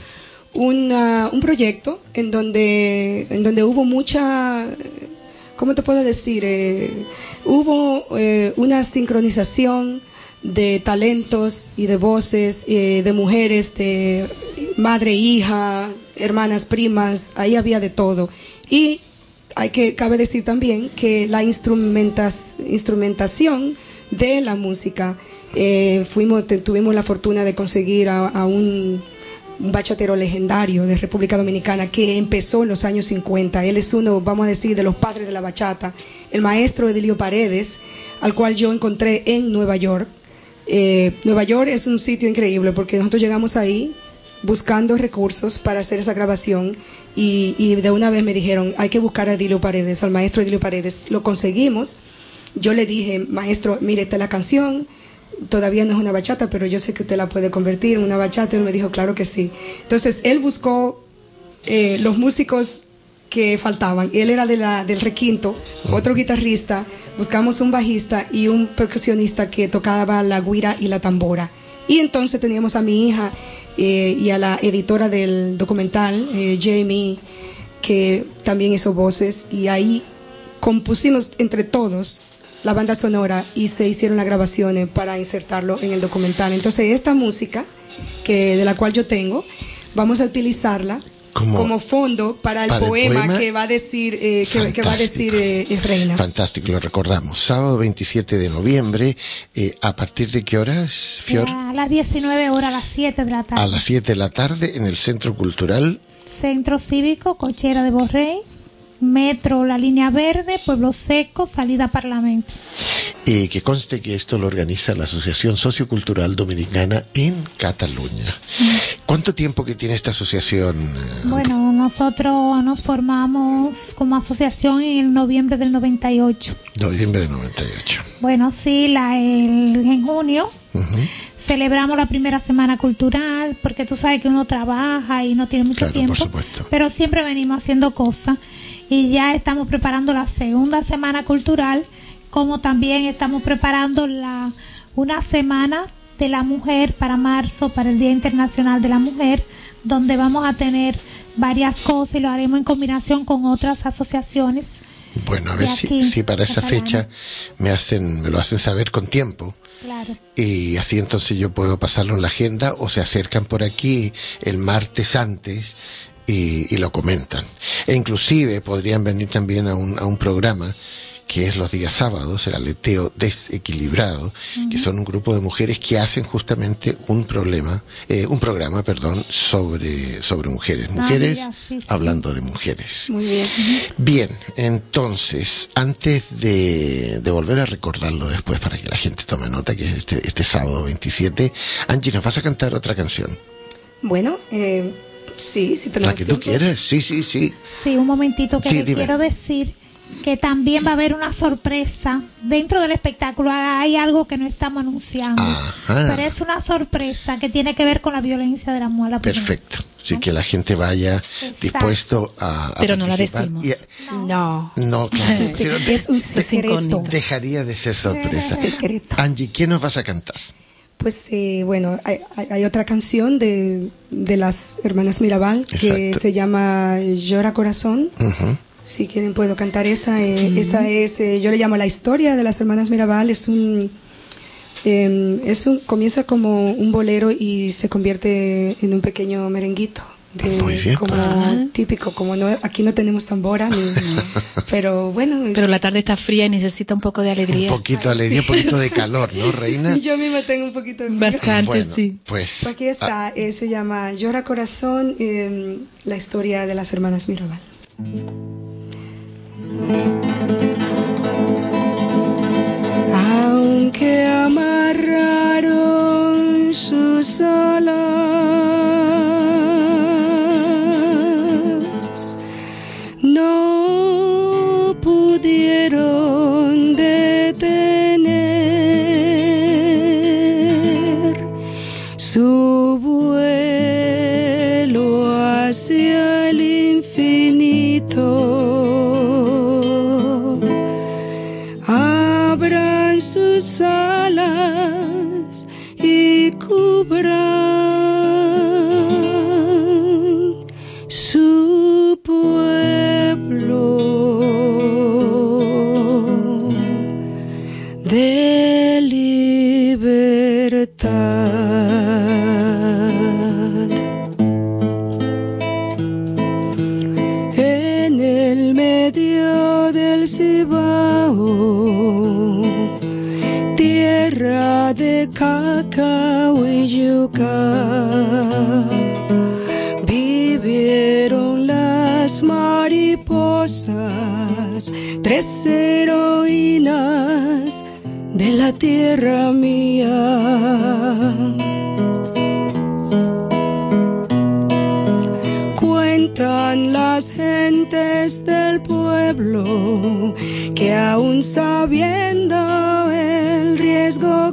un proyecto en donde hubo mucha, ¿cómo te puedo decir? Hubo una sincronización de talentos y de voces, de mujeres, de madre, hija, hermanas, primas, ahí había de todo. Y cabe decir también que la instrumentación de la música, tuvimos la fortuna de conseguir a un bachatero legendario de República Dominicana que empezó en los años 50. Él es uno, vamos a decir, de los padres de la bachata, el maestro Edilio Paredes, al cual yo encontré en Nueva York. Nueva York es un sitio increíble porque nosotros llegamos ahí buscando recursos para hacer esa grabación, y de una vez me dijeron, hay que buscar a Edilio Paredes, al maestro Edilio Paredes. Lo conseguimos, yo le dije, maestro, mire, esta es la canción, todavía no es una bachata, pero yo sé que usted la puede convertir en una bachata. Él me dijo, claro que sí. Entonces él buscó los músicos que faltaban. Él era del requinto, otro guitarrista, buscamos un bajista y un percusionista que tocaba la güira y la tambora. Y entonces teníamos a mi hija y a la editora del documental, Jamie, que también hizo voces, y ahí compusimos entre todos la banda sonora y se hicieron las grabaciones para insertarlo en el documental. Entonces esta música de la cual yo tengo, vamos a utilizarla como fondo para el poema que va a decir Reina. Fantástico, lo recordamos. Sábado 27 de noviembre, ¿a partir de qué horas, Fior? A las 19 horas, a las 7 de la tarde. A las 7 de la tarde en el Centro Cultural. Centro Cívico, Cochera de Borrell, Metro La Línea Verde, Pueblo Seco, salida Parlamento. Que conste que esto lo organiza la Asociación Sociocultural Dominicana en Cataluña. ¿Cuánto tiempo que tiene esta asociación? Bueno, nosotros nos formamos como asociación en noviembre del 98. Noviembre del 98. Bueno, sí, en junio celebramos la primera semana cultural, porque tú sabes que uno trabaja y no tiene mucho tiempo. Por supuesto. Pero siempre venimos haciendo cosas y ya estamos preparando la segunda semana cultural, como también estamos preparando una semana de la mujer para marzo, para el Día Internacional de la Mujer, donde vamos a tener varias cosas y lo haremos en combinación con otras asociaciones. Bueno, a ver si para esa fecha me lo hacen saber con tiempo. Claro. Y así entonces yo puedo pasarlo en la agenda, o se acercan por aquí el martes antes y lo comentan. E inclusive podrían venir también a un programa que es los días sábados, el Aleteo Desequilibrado, que son un grupo de mujeres que hacen justamente un programa, sobre mujeres. Hablando de mujeres. Muy bien. Bien, entonces, antes de volver a recordarlo después para que la gente tome nota, que es este sábado 27, Angie, ¿nos vas a cantar otra canción? Bueno, sí, si tenemos la que tú quieras, sí. Sí, un momentito que quiero decir que también va a haber una sorpresa dentro del espectáculo. Hay algo que no estamos anunciando, pero es una sorpresa que tiene que ver con la violencia de la mujer. Perfecto, así que la gente vaya dispuesto a pero no participar. la decimos. No, claro. es un secreto. Dejaría de ser sorpresa. Secreto. Angie, ¿qué nos vas a cantar? Pues bueno, hay otra canción de las hermanas Mirabal que se llama Llora Corazón. Si quieren puedo cantar esa. Esa es, yo le llamo La Historia de las hermanas Mirabal. Comienza como un bolero y se convierte en un pequeño merenguito. Muy bien. Como típico, aquí no tenemos tambora, pero bueno. Pero la tarde está fría y necesita un poco de alegría. Un poquito de alegría, un poquito de calor, ¿no, Reina? Yo misma tengo un poquito de frío. Bastante, bueno, sí. Pues aquí está, se llama Llora Corazón, la historia de las hermanas Mirabal. Aunque amarraron sus alas, no pudieron detener su vuelo hacia el infinito. Abran sus alas y cubran su pueblo de libertad. En el medio del Cibao, tierra de cacao y yuca, vivieron las mariposas, 3 heroínas de la tierra mía. Cuentan las gentes gentes del pueblo que aún sabiendo el riesgo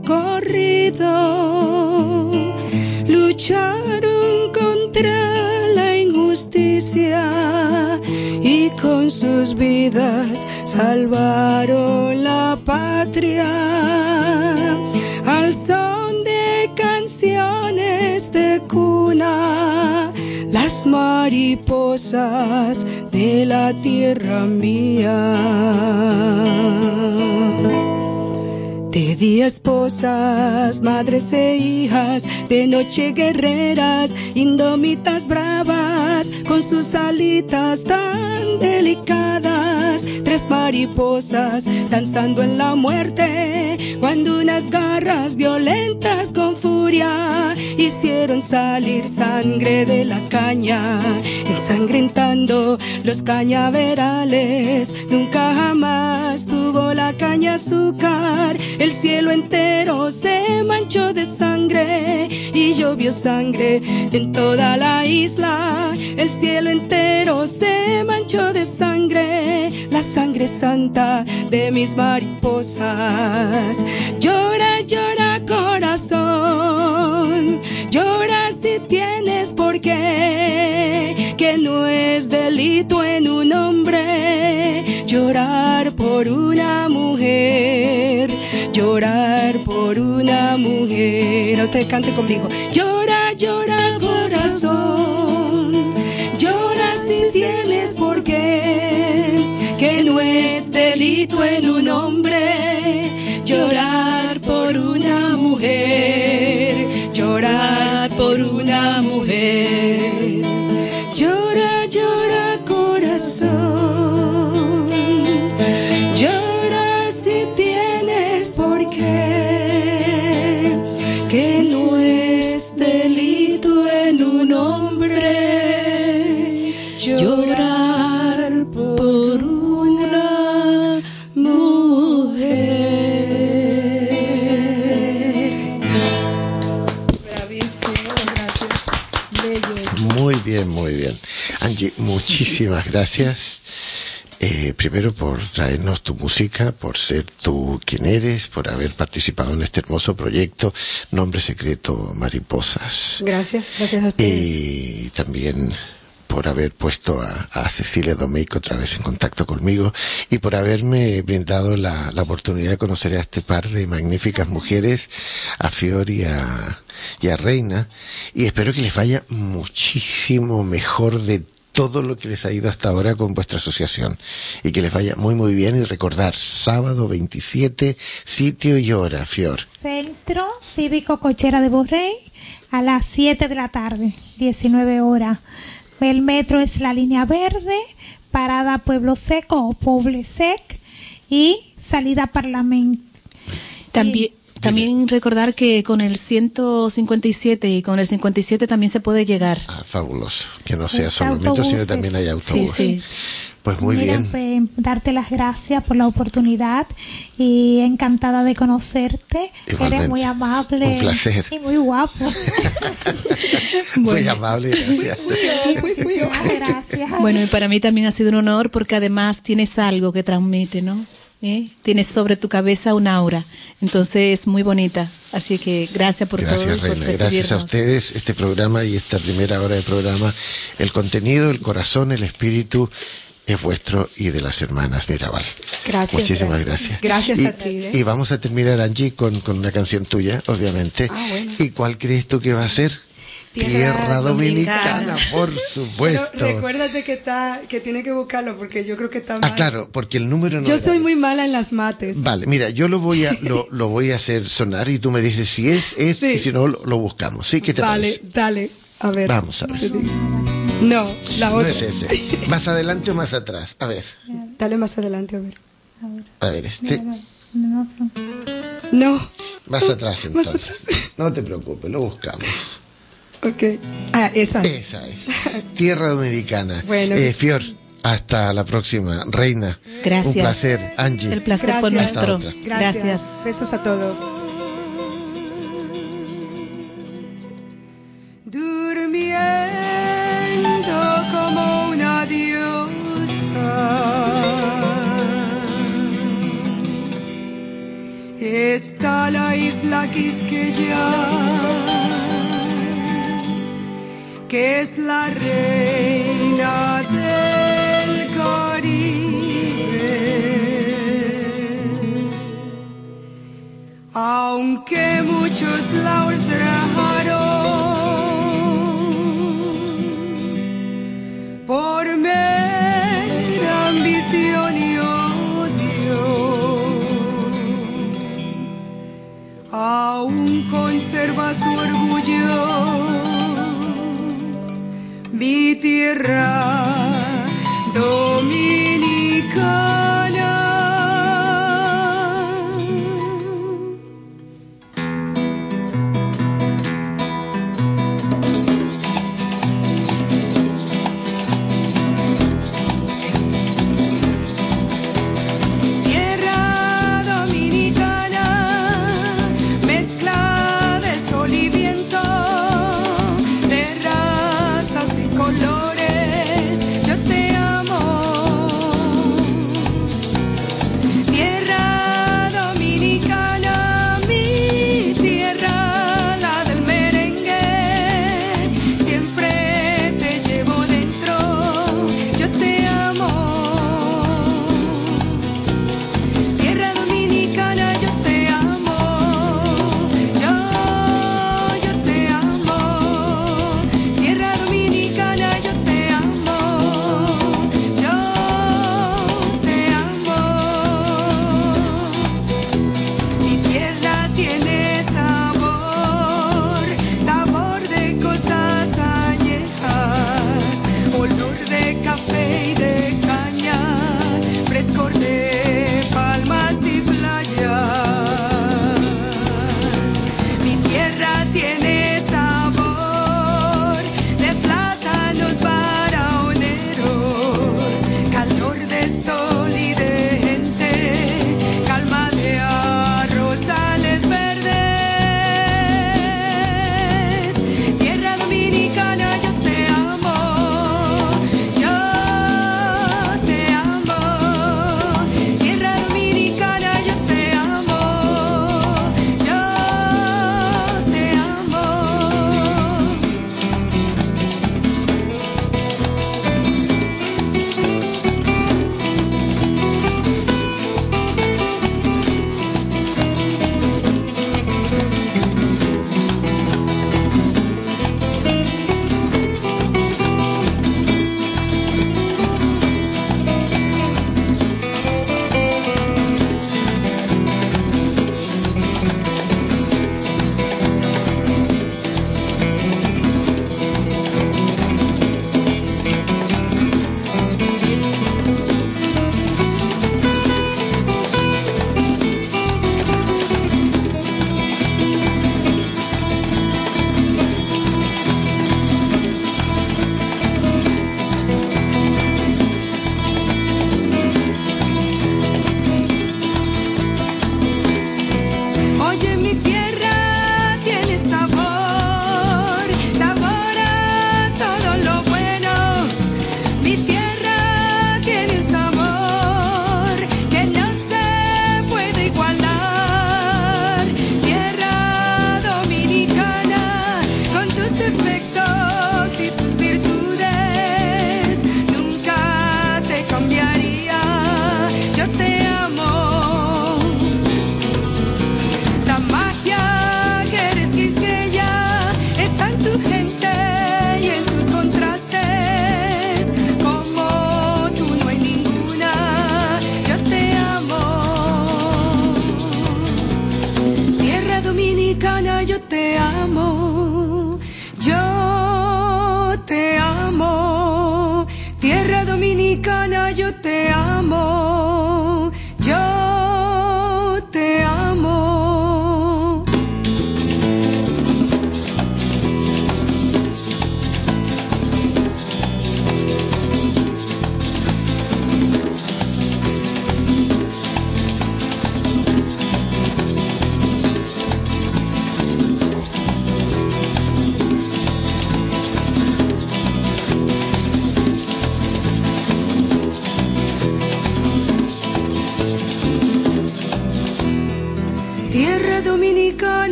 corrido lucharon contra la injusticia y con sus vidas salvaron la patria al son de canciones de cuna. Las mariposas de la tierra mía. De día esposas, madres e hijas, de noche guerreras, indómitas bravas, con sus alitas tan delicadas. Tres mariposas danzando en la muerte, cuando unas garras violentas con furia hicieron salir sangre de la caña, ensangrentando los cañaverales. Nunca jamás tuvo la caña azúcar. El cielo entero se manchó de sangre y llovió sangre en toda la isla. El cielo entero se manchó de sangre, la sangre santa de mis mariposas. Llora, llora corazón, llora si tienes por qué, que no es delito en un hombre llorar por una mujer. Llorar por una mujer. Usted cante conmigo. Llora, llora corazón, llora si tienes por qué, que no es delito en un hombre llorar por una mujer. Llorar por una mujer. Llora, llora corazón, llora si tienes por qué, que no es delito en un hombre llorar por una mujer. Bravísimo, gracias. Bello. Muy bien, muy bien. Angie, muchísimas gracias. Primero por traernos tu música, por ser tú quien eres, por haber participado en este hermoso proyecto Nombre Secreto Mariposas. Gracias a ustedes. Y también por haber puesto a Cecilia Domeyko otra vez en contacto conmigo y por haberme brindado la oportunidad de conocer a este par de magníficas mujeres, a Fior y a Reina, y espero que les vaya muchísimo mejor de todo lo que les ha ido hasta ahora con vuestra asociación y que les vaya muy muy bien. Y recordar, sábado 27, sitio y hora, Fior. Centro Cívico Cochera de Borrey a las 7 de la tarde, 19 horas. El metro es la línea verde, parada Pueblo Seco o Poble Sec y salida Parlamento. También recordar que con el 157 y con el 57 también se puede llegar. Ah, fabuloso. Que no sea solo metro, sino también hay autobús. Sí. Pues muy bien. Pues, darte las gracias por la oportunidad y encantada de conocerte. Igualmente. Eres muy amable. Un placer. Y muy guapo. Muy amable, gracias. Muchísimas gracias. Bueno, y para mí también ha sido un honor porque además tienes algo que transmite, ¿no? Tienes sobre tu cabeza un aura, entonces es muy bonita, así que gracias por todo. Gracias, Reina, gracias a ustedes, este programa y esta primera hora de programa, el contenido, el corazón, el espíritu es vuestro y de las hermanas Mirabal. Gracias. Muchísimas gracias. Gracias a ti. Y vamos a terminar, Angie, con una canción tuya, obviamente. Bueno. ¿Y cuál crees tú que va a ser? Tierra Dominicana, por supuesto. Pero recuérdate que tiene que buscarlo porque yo creo que está mal. Ah, claro, porque el número no. Yo soy muy mala en las mates. Vale, mira, yo lo voy a hacer sonar y tú me dices si es Sí. y si no lo buscamos. ¿Sí? ¿Qué te parece? Vale, dale, a ver. Vamos a ver. No, la No otra. es ese. ¿Más adelante o más atrás? A ver. Dale más adelante, a ver. A ver, este. No. Más atrás Más entonces. atrás. No te preocupes, lo buscamos. Ok. Ah, esa. Esa es. Tierra Dominicana. Bueno. Fior, hasta la próxima. Reina. Gracias. Un placer. Angie. El placer fue Gracias. nuestro. Hasta otra. Gracias. Besos a todos. Durmiendo como una diosa está la isla Quisqueya, que es la reina del Caribe. Aunque muchos la ultrajaron por mera ambición y odio, aún conserva su orgullo mi tierra dominicana. Yo te amo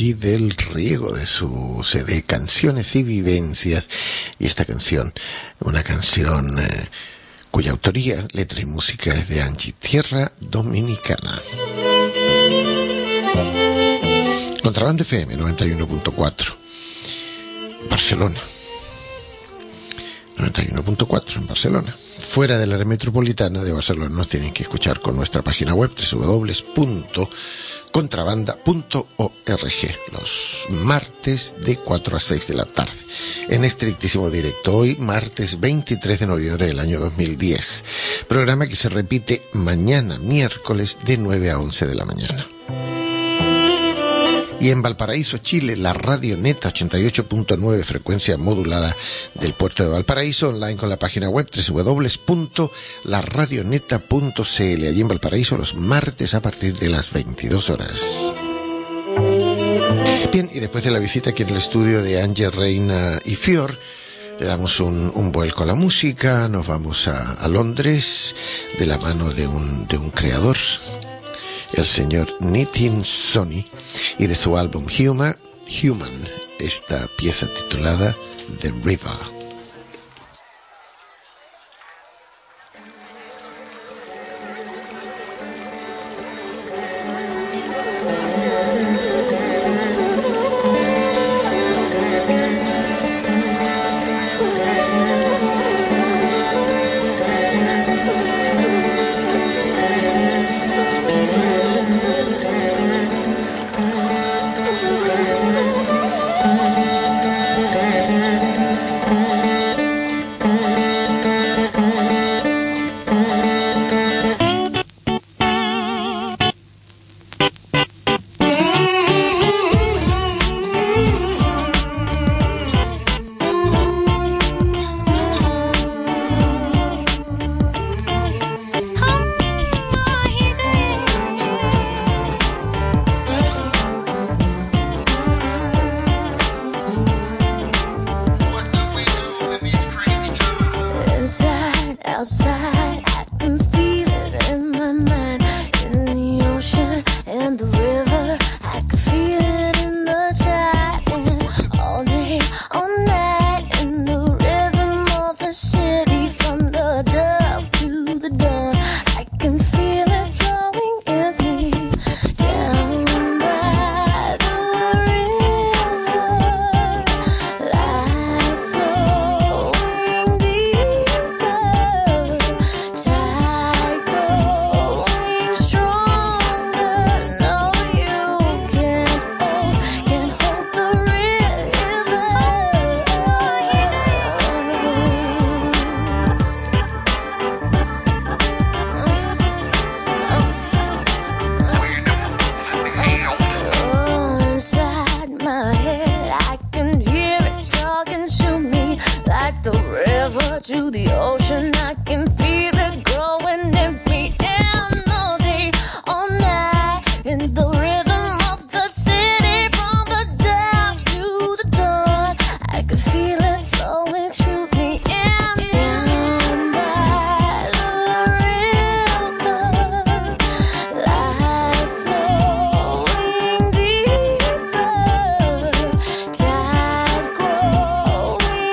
aquí del riego de su CD Canciones y Vivencias, y esta canción, una canción cuya autoría, letra y música es de Angie, tierra dominicana. Contrabanda FM 91.4 Barcelona, 91.4 en Barcelona. Fuera del área metropolitana de Barcelona nos tienen que escuchar con nuestra página web www.contrabanda.org los martes de 4 a 6 de la tarde en estrictísimo directo. Hoy martes 23 de noviembre del año 2010, programa que se repite mañana miércoles de 9 a 11 de la mañana. Y en Valparaíso, Chile, la Radio Neta 88.9, frecuencia modulada del puerto de Valparaíso, online con la página web www.laradioneta.cl. Allí en Valparaíso los martes a partir de las 22 horas. Bien, y después de la visita aquí en el estudio de Ángel, Reina y Fior, le damos un vuelco a la música, nos vamos a Londres de la mano de un creador, el señor Nitin Soni, y de su álbum Human, esta pieza titulada The River.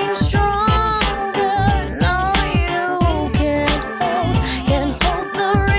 The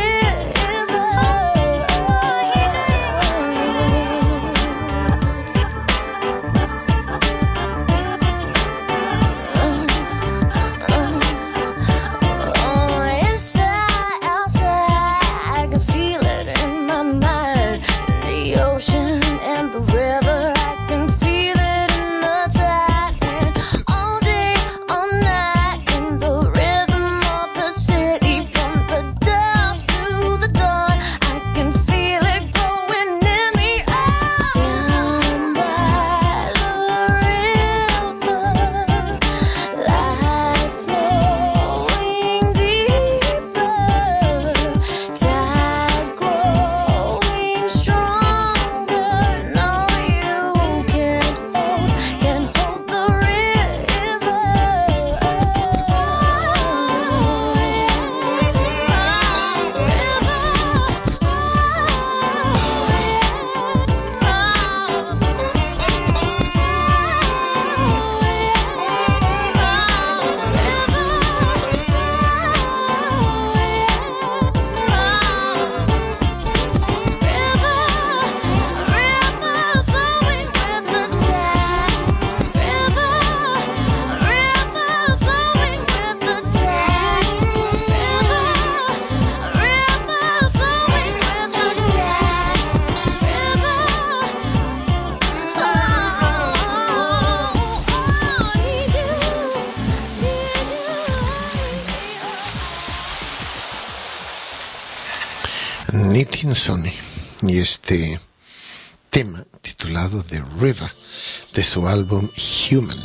Nitin Soni y este tema titulado The River de su álbum Human.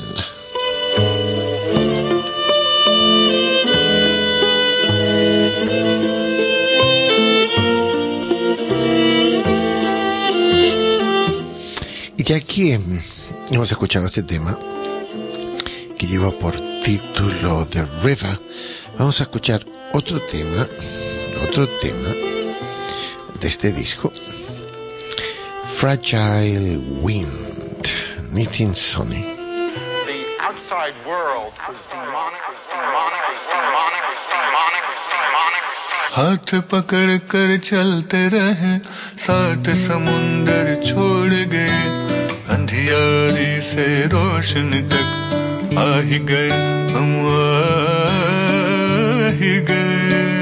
Y ya aquí hemos escuchado este tema que lleva por título The River. Vamos a escuchar otro tema de este disco, Fragile Wind, Nitin Soni. The outside world is demonic. हाथ पकड़ कर चलते रहे, सात समुंदर छोड़ गए, अंधियारी से रोशनी तक आ ही गए, हम आ ही गए।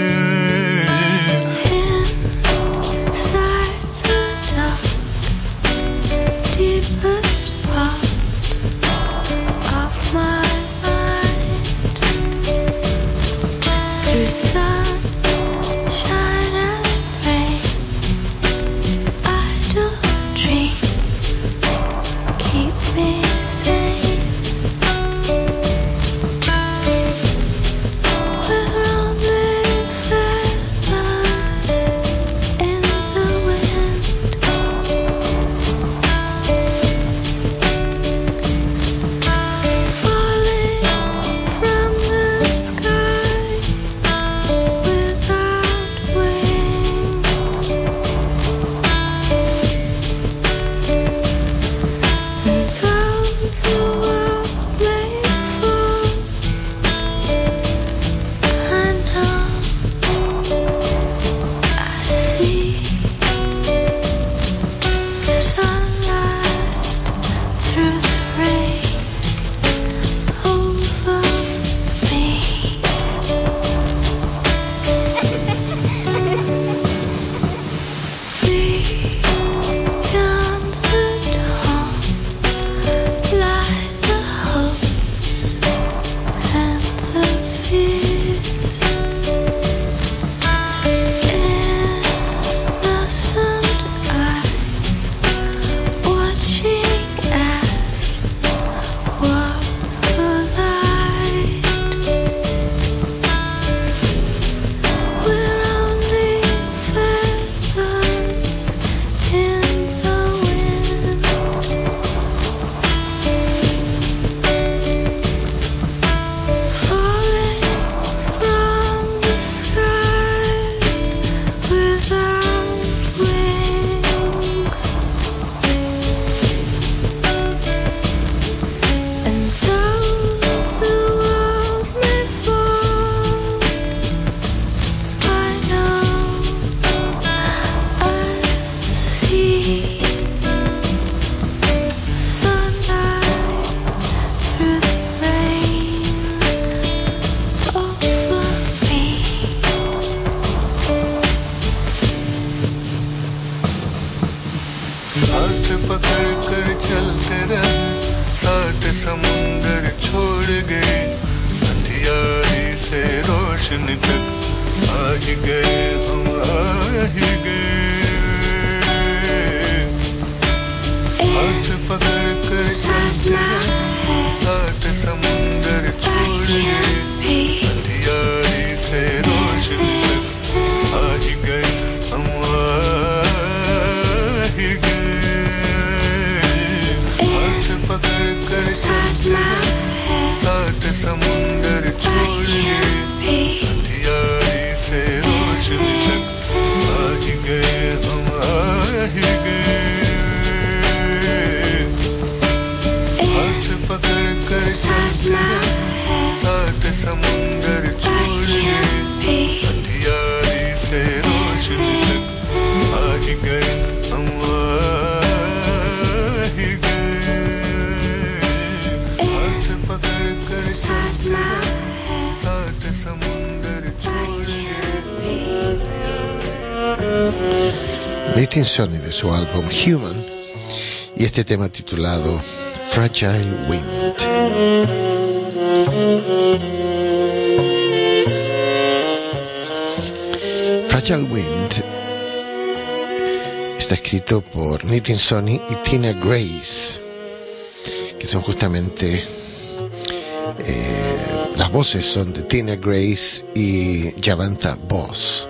Nitin Soni de su álbum Human y este tema titulado Fragile Wind. Fragile Wind está escrito por Nitin Soni y Tina Grace, que son justamente las voces son de Tina Grace y Javanta Boss.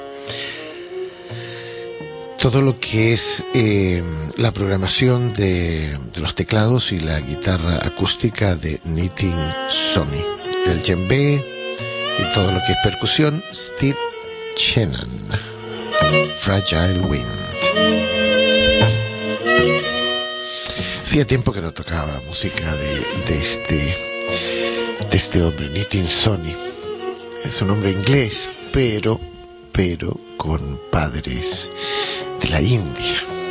Todo lo que es la programación de los teclados y la guitarra acústica de Nitin Soni, el djembe y todo lo que es percusión, Steve Chenan. Fragile Wind. Hacía tiempo que no tocaba música de este hombre, Nitin Soni. Es un hombre inglés, pero con padres de la India.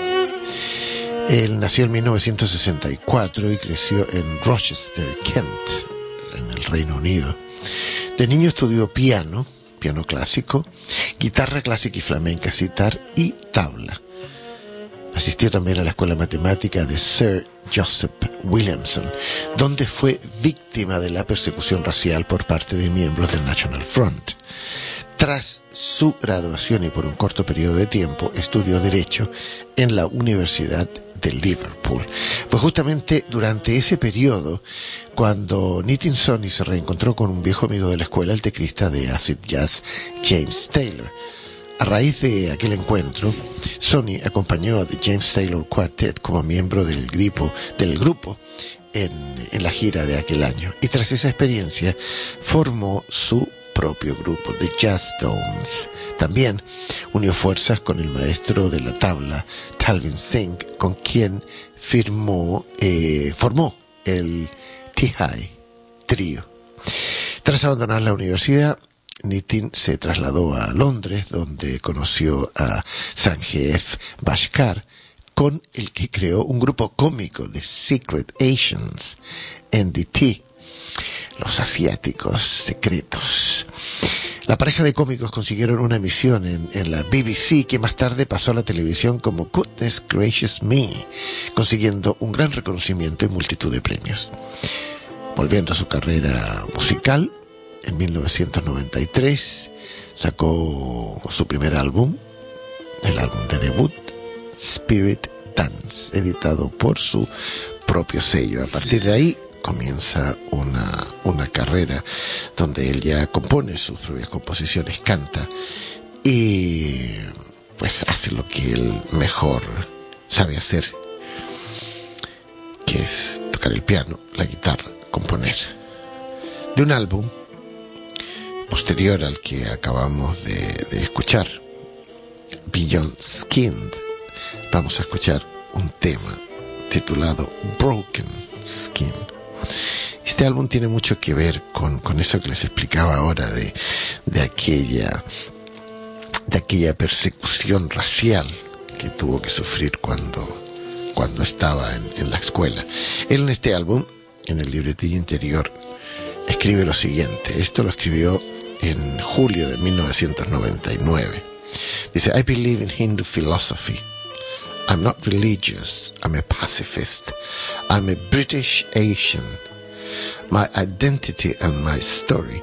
Él nació en 1964 y creció en Rochester, Kent, en el Reino Unido. De niño estudió piano clásico, guitarra clásica y flamenca, sitar y tabla. Asistió también a la escuela matemática de Sir Joseph Williamson, donde fue víctima de la persecución racial por parte de miembros del National Front. Tras su graduación y por un corto periodo de tiempo, estudió Derecho en la Universidad de Liverpool. Fue justamente durante ese periodo cuando Nitin Soni se reencontró con un viejo amigo de la escuela, el teclista de acid jazz James Taylor. A raíz de aquel encuentro, Soni acompañó a The James Taylor Quartet como miembro del grupo en la gira de aquel año, y tras esa experiencia formó su propio grupo, The Jazz Stones. También unió fuerzas con el maestro de la tabla, Talvin Singh, con quien formó el Tihai Trio. Tras abandonar la universidad, Nitin se trasladó a Londres, donde conoció a Sanjeev Bhaskar, con el que creó un grupo cómico de Secret Asians, NDT, los asiáticos secretos. La pareja de cómicos consiguieron una emisión en la BBC, que más tarde pasó a la televisión como Goodness Gracious Me, consiguiendo un gran reconocimiento y multitud de premios. Volviendo a su carrera musical, en 1993 sacó su primer álbum, el álbum de debut, Spirit Dance, editado por su propio sello. A partir de ahí comienza una carrera donde él ya compone sus propias composiciones, canta y pues hace lo que él mejor sabe hacer, que es tocar el piano, la guitarra, componer. De un álbum posterior al que acabamos de escuchar, Beyond Skin, vamos a escuchar un tema titulado Broken Skin. Este álbum tiene mucho que ver con eso que les explicaba ahora de aquella persecución racial que tuvo que sufrir cuando estaba en la escuela. Él en este álbum, en el libretillo interior, escribe lo siguiente. Esto lo escribió en julio de 1999. Dice: I believe in Hindu philosophy. I'm not religious. I'm a pacifist. I'm a British Asian. My identity and my history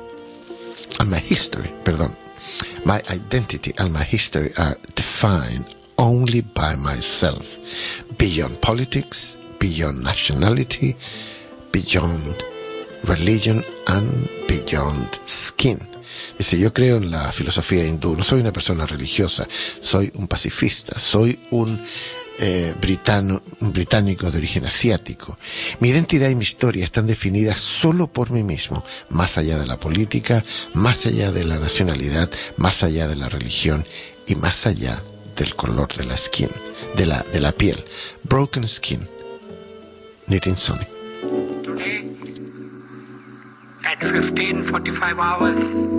are defined only by myself, beyond politics, beyond nationality, beyond religion and beyond skin. Dice: yo creo en la filosofía hindú, no soy una persona religiosa, soy un pacifista, soy un británico de origen asiático. Mi identidad y mi historia están definidas solo por mí mismo, más allá de la política, más allá de la nacionalidad, más allá de la religión y más allá del color de la skin, de la piel. Broken Skin, Nitin Soni. Today, at 15:45 hours,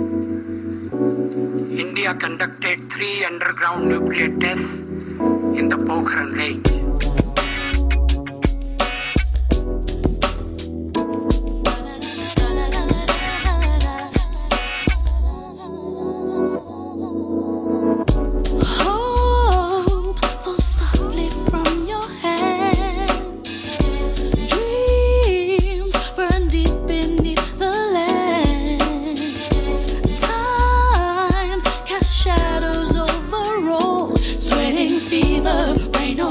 India conducted 3 underground nuclear tests in the Pokhran range. Rain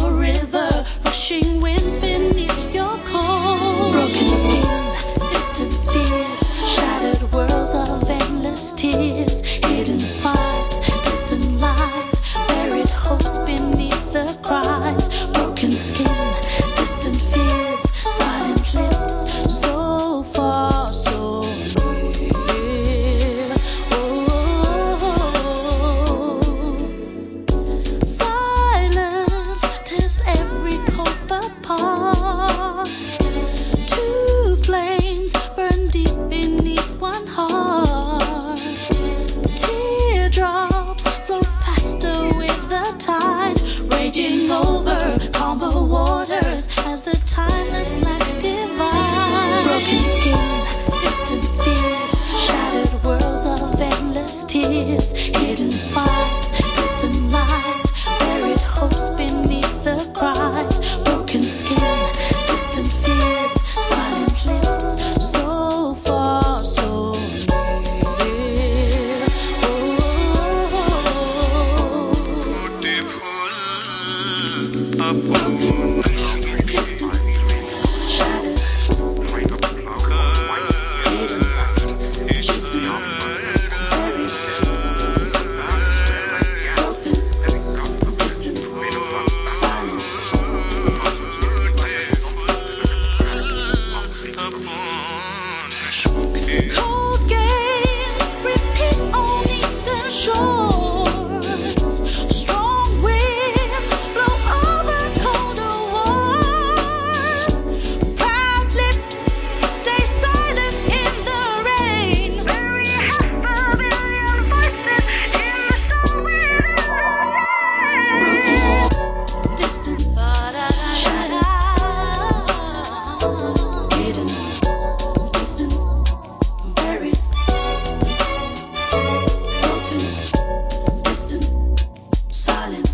Cold game, repeat on eastern shores. Strong winds blow over colder wars. Proud lips stay silent in the rain. Bury half a billion voices in the storm within the rain. Distant, hidden, distant, buried, broken, distant, silent.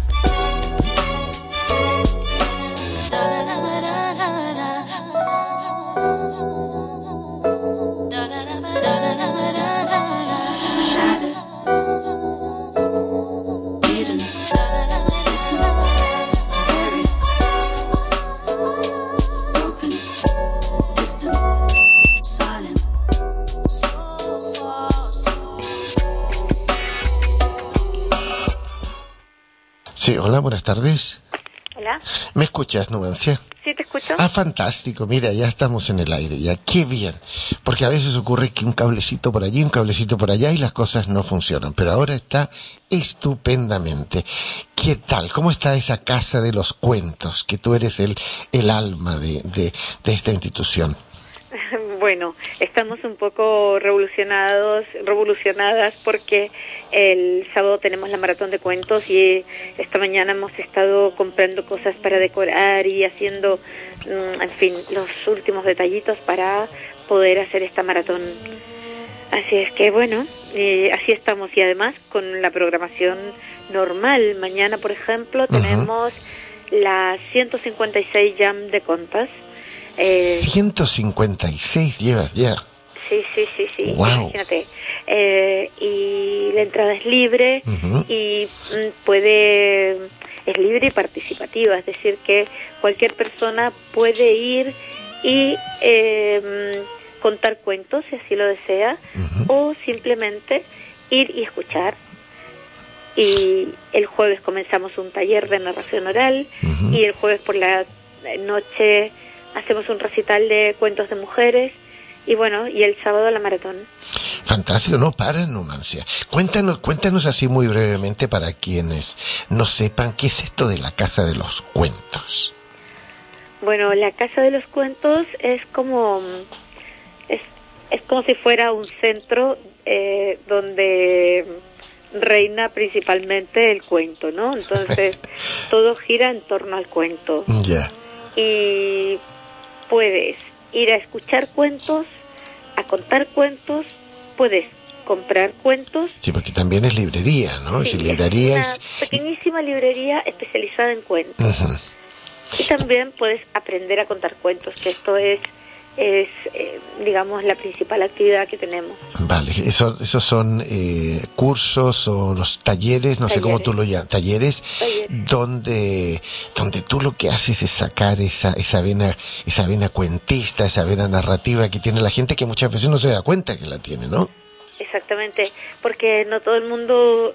Shattered, hidden, distant, buried, broken, distant, silent. Sí, hola, buenas tardes. Hola. ¿Me escuchas, Numancia? Sí, te escucho. Ah, fantástico, mira, ya estamos en el aire, ya, qué bien, porque a veces ocurre que un cablecito por allí, un cablecito por allá y las cosas no funcionan, pero ahora está estupendamente. ¿Qué tal? ¿Cómo está esa casa de los cuentos? Que tú eres el alma de esta institución. Bueno, estamos un poco revolucionadas porque el sábado tenemos la maratón de cuentos y esta mañana hemos estado comprando cosas para decorar y haciendo, en fin, los últimos detallitos para poder hacer esta maratón. Así es que bueno, así estamos y además con la programación normal. Mañana, por ejemplo, tenemos la 156 Jam de Contas. 156 llevas ya. Sí. Wow. Imagínate. Y la entrada es libre y es libre y participativa, es decir que cualquier persona puede ir y contar cuentos si así lo desea, o simplemente ir y escuchar. Y el jueves comenzamos un taller de narración oral y el jueves por la noche hacemos un recital de cuentos de mujeres y bueno, y el sábado la maratón. Fantástico, no para, Numancia. Cuéntanos así muy brevemente para quienes no sepan qué es esto de la Casa de los Cuentos. Bueno, la Casa de los Cuentos es como si fuera un centro donde reina principalmente el cuento, ¿no? Entonces todo gira en torno al cuento. Ya. Y puedes ir a escuchar cuentos, a contar cuentos, puedes comprar cuentos. Sí, porque también es librería, ¿no? Sí, si librería es una pequeñísima librería especializada en cuentos. Y también puedes aprender a contar cuentos, que esto es digamos, la principal actividad que tenemos. Vale, esos son cursos o los talleres, no sé cómo tú lo llamas, talleres. Donde tú lo que haces es sacar esa vena cuentista, esa vena narrativa que tiene la gente, que muchas veces no se da cuenta que la tiene, ¿no? Exactamente, porque no todo el mundo...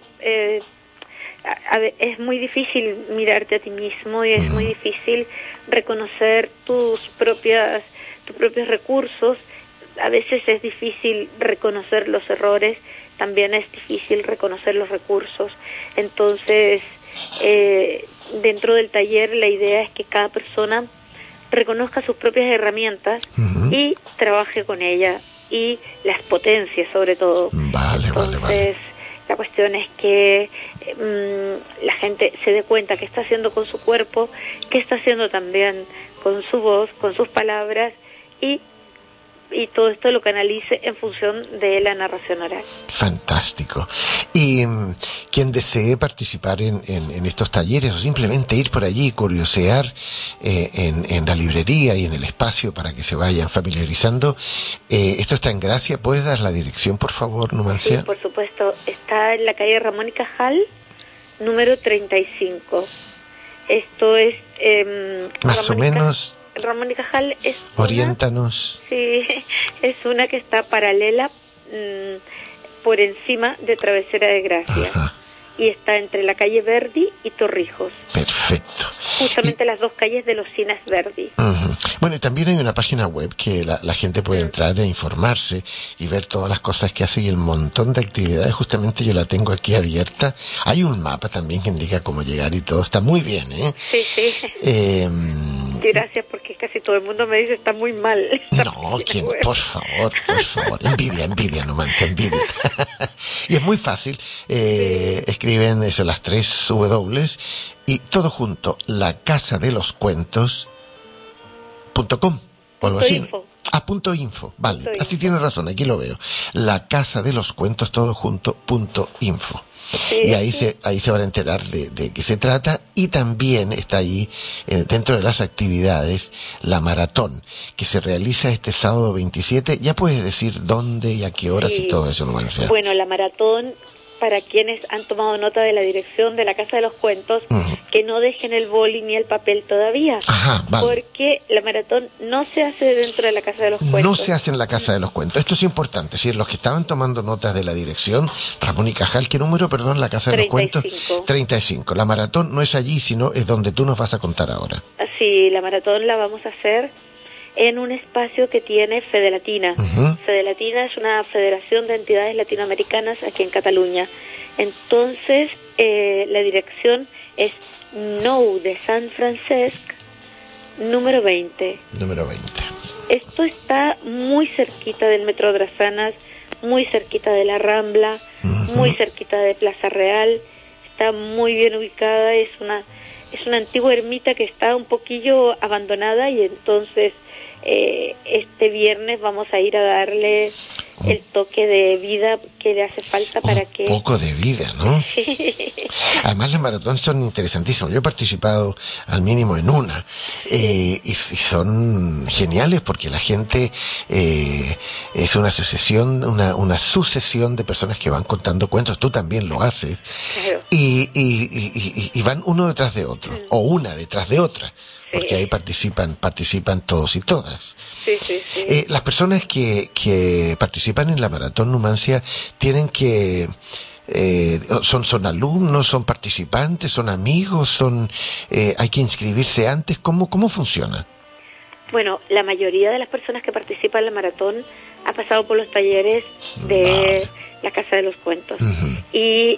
es muy difícil mirarte a ti mismo y es muy difícil reconocer tus propios recursos. A veces es difícil reconocer los errores, también es difícil reconocer los recursos. Entonces, dentro del taller la idea es que cada persona reconozca sus propias herramientas y trabaje con ellas y las potencie sobre todo. Entonces, la cuestión es que la gente se dé cuenta qué está haciendo con su cuerpo, qué está haciendo también con su voz, con sus palabras, y todo esto lo canalice en función de la narración oral. Fantástico. Y quien desee participar en estos talleres o simplemente ir por allí y curiosear en la librería y en el espacio para que se vayan familiarizando, esto está en Gracia. ¿Puedes dar la dirección, por favor, Numancia? Sí, por supuesto. Está en la calle Ramón y Cajal, número 35. Esto es... Más o menos... Ramón y Cajal es oriéntanos. Sí, es una que está paralela por encima de Travesera de Gracia. Y está entre la calle Verdi y Torrijos. Perfecto. justamente las dos calles de los Cines Verdi. Bueno, y también hay una página web que la gente puede entrar e informarse y ver todas las cosas que hace y el montón de actividades. Justamente yo la tengo aquí abierta. Hay un mapa también que indica cómo llegar y todo. Está muy bien, ¿eh? Sí, sí. Gracias, porque casi todo el mundo me dice está muy mal. No, ¿quién? Por favor. Envidia, Numancia, envidia. Y es muy fácil. Escriben eso, las 3 W y todo junto, lacasadeloscuentos.com o algo así. .info, vale, así tiene razón, aquí lo veo. La Casa de los Cuentos, todo junto, .info. Sí, y ahí se van a enterar de qué se trata, y también está ahí, dentro de las actividades, la maratón, que se realiza este sábado 27. Ya puedes decir dónde y a qué horas y todo eso, ¿no? Bueno, la maratón, para quienes han tomado nota de la dirección de la Casa de los Cuentos, que no dejen el boli ni el papel todavía. Ajá, vale. Porque la maratón no se hace dentro de la Casa de los Cuentos. No se hace en la Casa de los Cuentos. Esto es importante. Si los que estaban tomando notas de la dirección, Ramón y Cajal, ¿qué número, perdón, la Casa de los Cuentos? 35. La maratón no es allí, sino es donde tú nos vas a contar ahora. Sí, la maratón la vamos a hacer en un espacio que tiene Fede Latina. Fede Latina es una federación de entidades latinoamericanas aquí en Cataluña. Entonces, la dirección es Nou de Sant Francesc, número 20. Número 20. Esto está muy cerquita del Metro Drasanas, muy cerquita de la Rambla, muy cerquita de Plaza Real. Está muy bien ubicada, es una antigua ermita que está un poquillo abandonada, y entonces este viernes vamos a ir a darle el toque de vida que le hace falta para que... Un poco de vida, ¿no? Además, las maratones son interesantísimas. Yo he participado al mínimo en una, y son geniales porque la gente es una sucesión de personas que van contando cuentos. Tú también lo haces. Claro. Y van uno detrás de otro, o una detrás de otra, porque ahí participan todos y todas. Sí. Las personas que participan en la maratón Numancia tienen que... son alumnos, son participantes, son amigos, hay que inscribirse antes. ¿Cómo funciona? Bueno, la mayoría de las personas que participan en la maratón ha pasado por los talleres de la Casa de los Cuentos. Y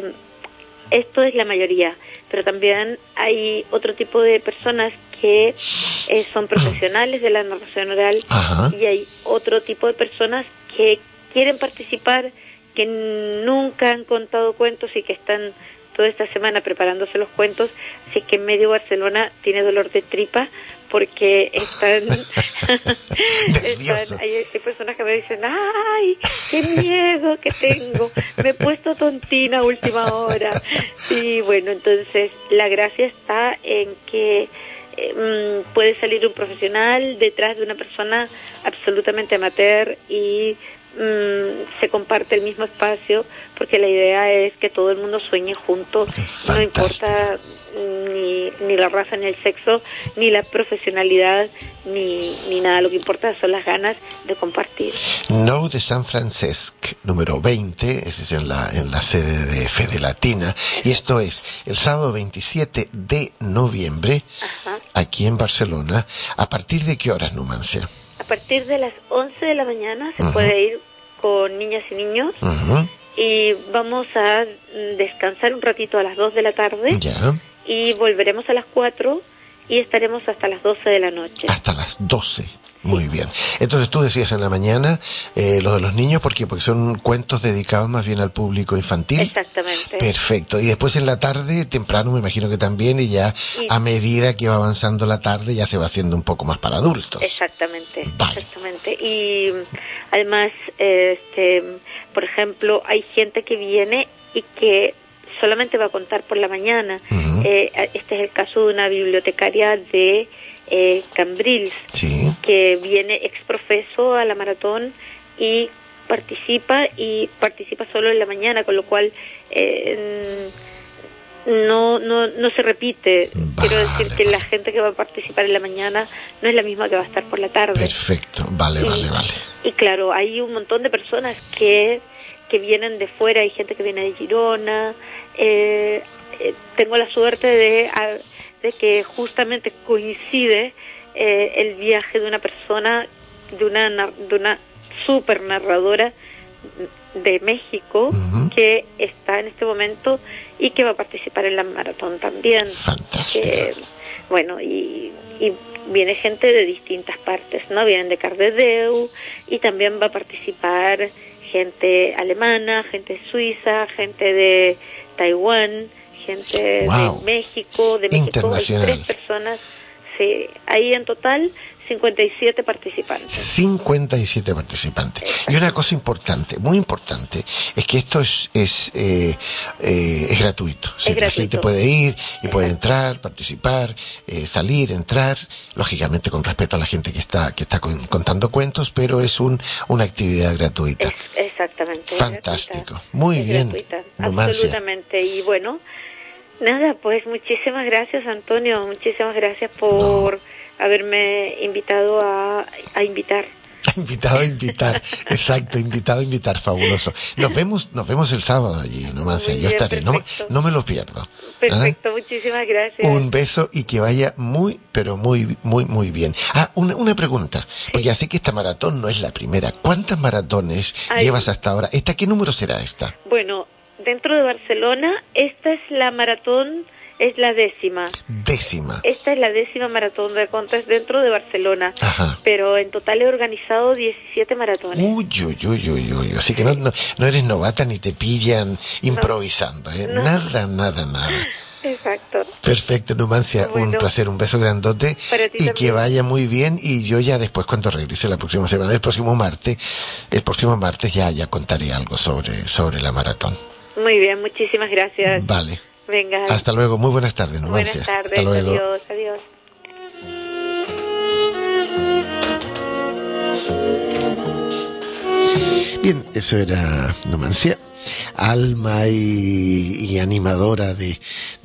esto es la mayoría, pero también hay otro tipo de personas que son profesionales de la narración oral. Y hay otro tipo de personas que quieren participar, que nunca han contado cuentos y que están toda esta semana preparándose los cuentos. Así que medio Barcelona tiene dolor de tripa porque hay personas que me dicen, ¡ay, qué miedo que tengo! Me he puesto tontina a última hora. Y bueno, entonces la gracia está en que puede salir un profesional detrás de una persona absolutamente amateur, y se comparte el mismo espacio, porque la idea es que todo el mundo sueñe juntos. No importa ni la raza, ni el sexo, ni la profesionalidad, ni nada. Lo que importa son las ganas de compartir. Nou de Sant Francesc, número 20, ese es en la sede de Fede Latina, y esto es el sábado 27 de noviembre, aquí en Barcelona. ¿A partir de qué horas, Numancia? A partir de las 11 de la mañana se puede ir con niñas y niños, y vamos a descansar un ratito a las 2 de la tarde, y volveremos a las 4 y estaremos hasta las 12 de la noche. Hasta las 12. Muy bien. Entonces tú decías en la mañana lo de los niños, porque son cuentos dedicados más bien al público infantil. Exactamente. Perfecto. Y después en la tarde, temprano me imagino que también, y ya a medida que va avanzando la tarde ya se va haciendo un poco más para adultos. Exactamente. Vale. Exactamente. Y además, por ejemplo, hay gente que viene y que solamente va a contar por la mañana. Este es el caso de una bibliotecaria de Cambrils, que viene exprofeso a la maratón y participa solo en la mañana, con lo cual no se repite. Quiero decir que la gente que va a participar en la mañana no es la misma que va a estar por la tarde. Perfecto, vale. Y claro, hay un montón de personas que vienen de fuera. Hay gente que viene de Girona. Tengo la suerte de que justamente coincide el viaje de una persona, de una super narradora de México, que está en este momento y que va a participar en la maratón también. Fantástico. Bueno, y viene gente de distintas partes, ¿no? Vienen de Cardedeu, y también va a participar gente alemana, gente suiza, gente de Taiwán, gente de México, internacional. 3 personas, sí, ahí en total 57 participantes. 57 participantes. Exacto. Y una cosa importante, muy importante, es que esto es gratuito. ¿Sí? La gente puede ir y puede entrar, participar, salir, entrar, lógicamente con respeto a la gente que está contando cuentos, pero es una actividad gratuita. Exactamente. Fantástico. Muy bien. Numancia. Absolutamente. Y bueno, nada, pues muchísimas gracias, Antonio. Muchísimas gracias por haberme invitado a invitar. Invitado a invitar, exacto, invitado a invitar, fabuloso. Nos vemos el sábado allí, Numancia. Yo estaré, no me lo pierdo. Perfecto, muchísimas gracias. Un beso y que vaya muy, pero muy, muy, muy bien. Una pregunta, porque ya sé que esta maratón no es la primera. ¿Cuántas maratones llevas hasta ahora? ¿Qué número será esta? Bueno, dentro de Barcelona, esta es la maratón. Es la 10ª. Esta es la 10ª maratón de Contas dentro de Barcelona. Ajá. Pero en total he organizado 17 maratones. Uy. Así que no eres novata ni te pillan improvisando, ¿eh? No. Nada. Exacto. Perfecto, Numancia, un placer, un beso grandote. Para ti y también. Que vaya muy bien. Y yo ya después, cuando regrese la próxima semana, el próximo martes ya contaré algo sobre la maratón. Muy bien, muchísimas gracias. Vale. Venga. Hasta luego, muy buenas tardes, Numancia. Buenas tardes, hasta luego. Adiós. Bien, eso era Numancia, alma y animadora de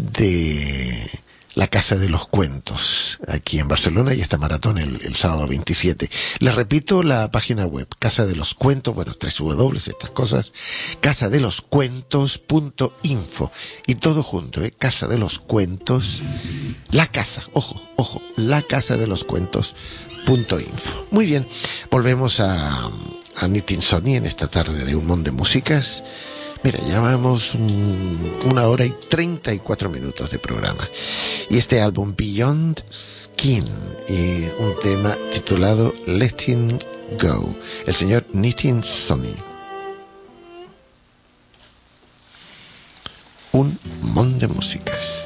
la Casa de los Cuentos, aquí en Barcelona, y esta maratón el sábado 27. Les repito la página web, Casa de los Cuentos, 3W, estas cosas, casadeloscuentos.info, y todo junto, Casa de los Cuentos, la casa, ojo, la Casa de los Cuentos.info. Muy bien, volvemos a Nitin Sony en esta tarde de Un Mundo de Músicas. Mira, llevamos 1 hora y 34 minutos de programa. Y este álbum Beyond Skin, y un tema titulado Letting Go, el señor Nitin Sony. Un Mundo de Músicas.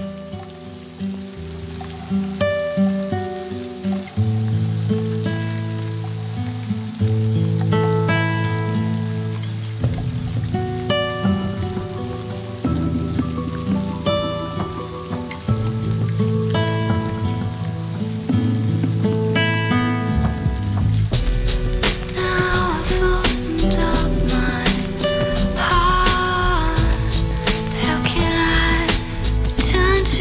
Turn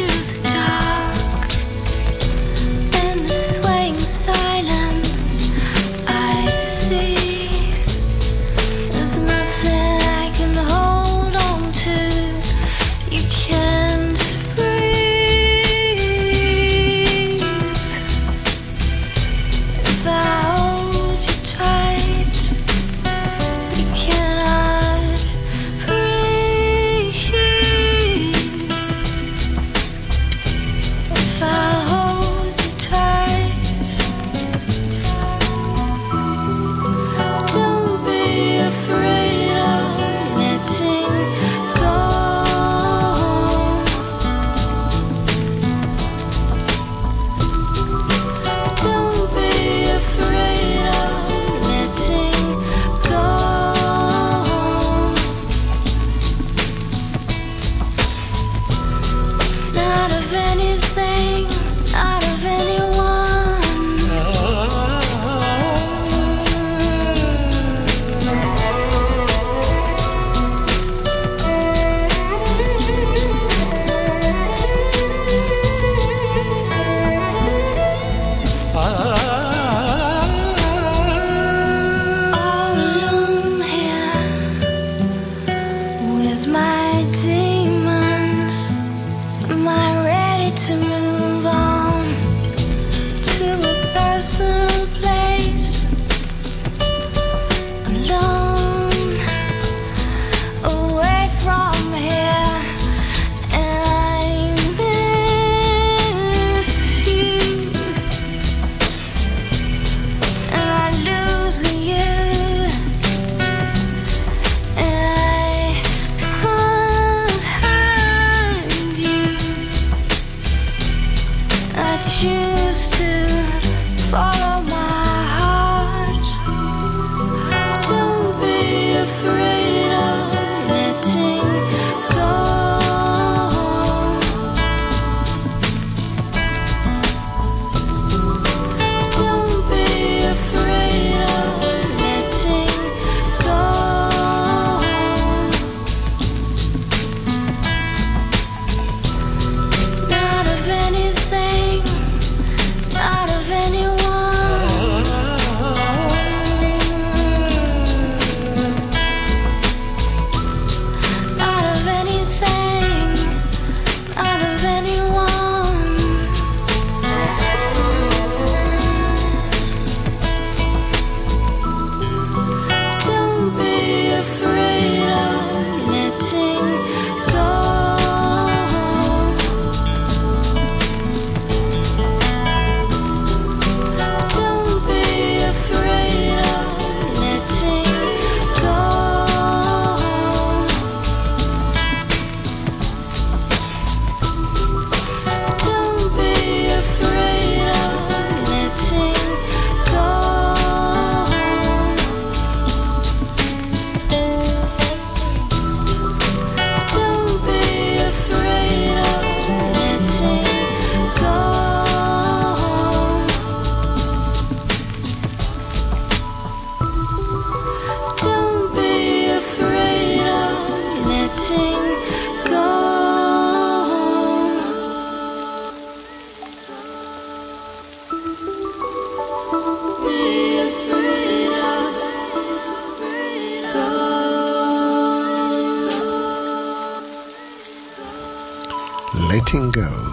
Letting Go.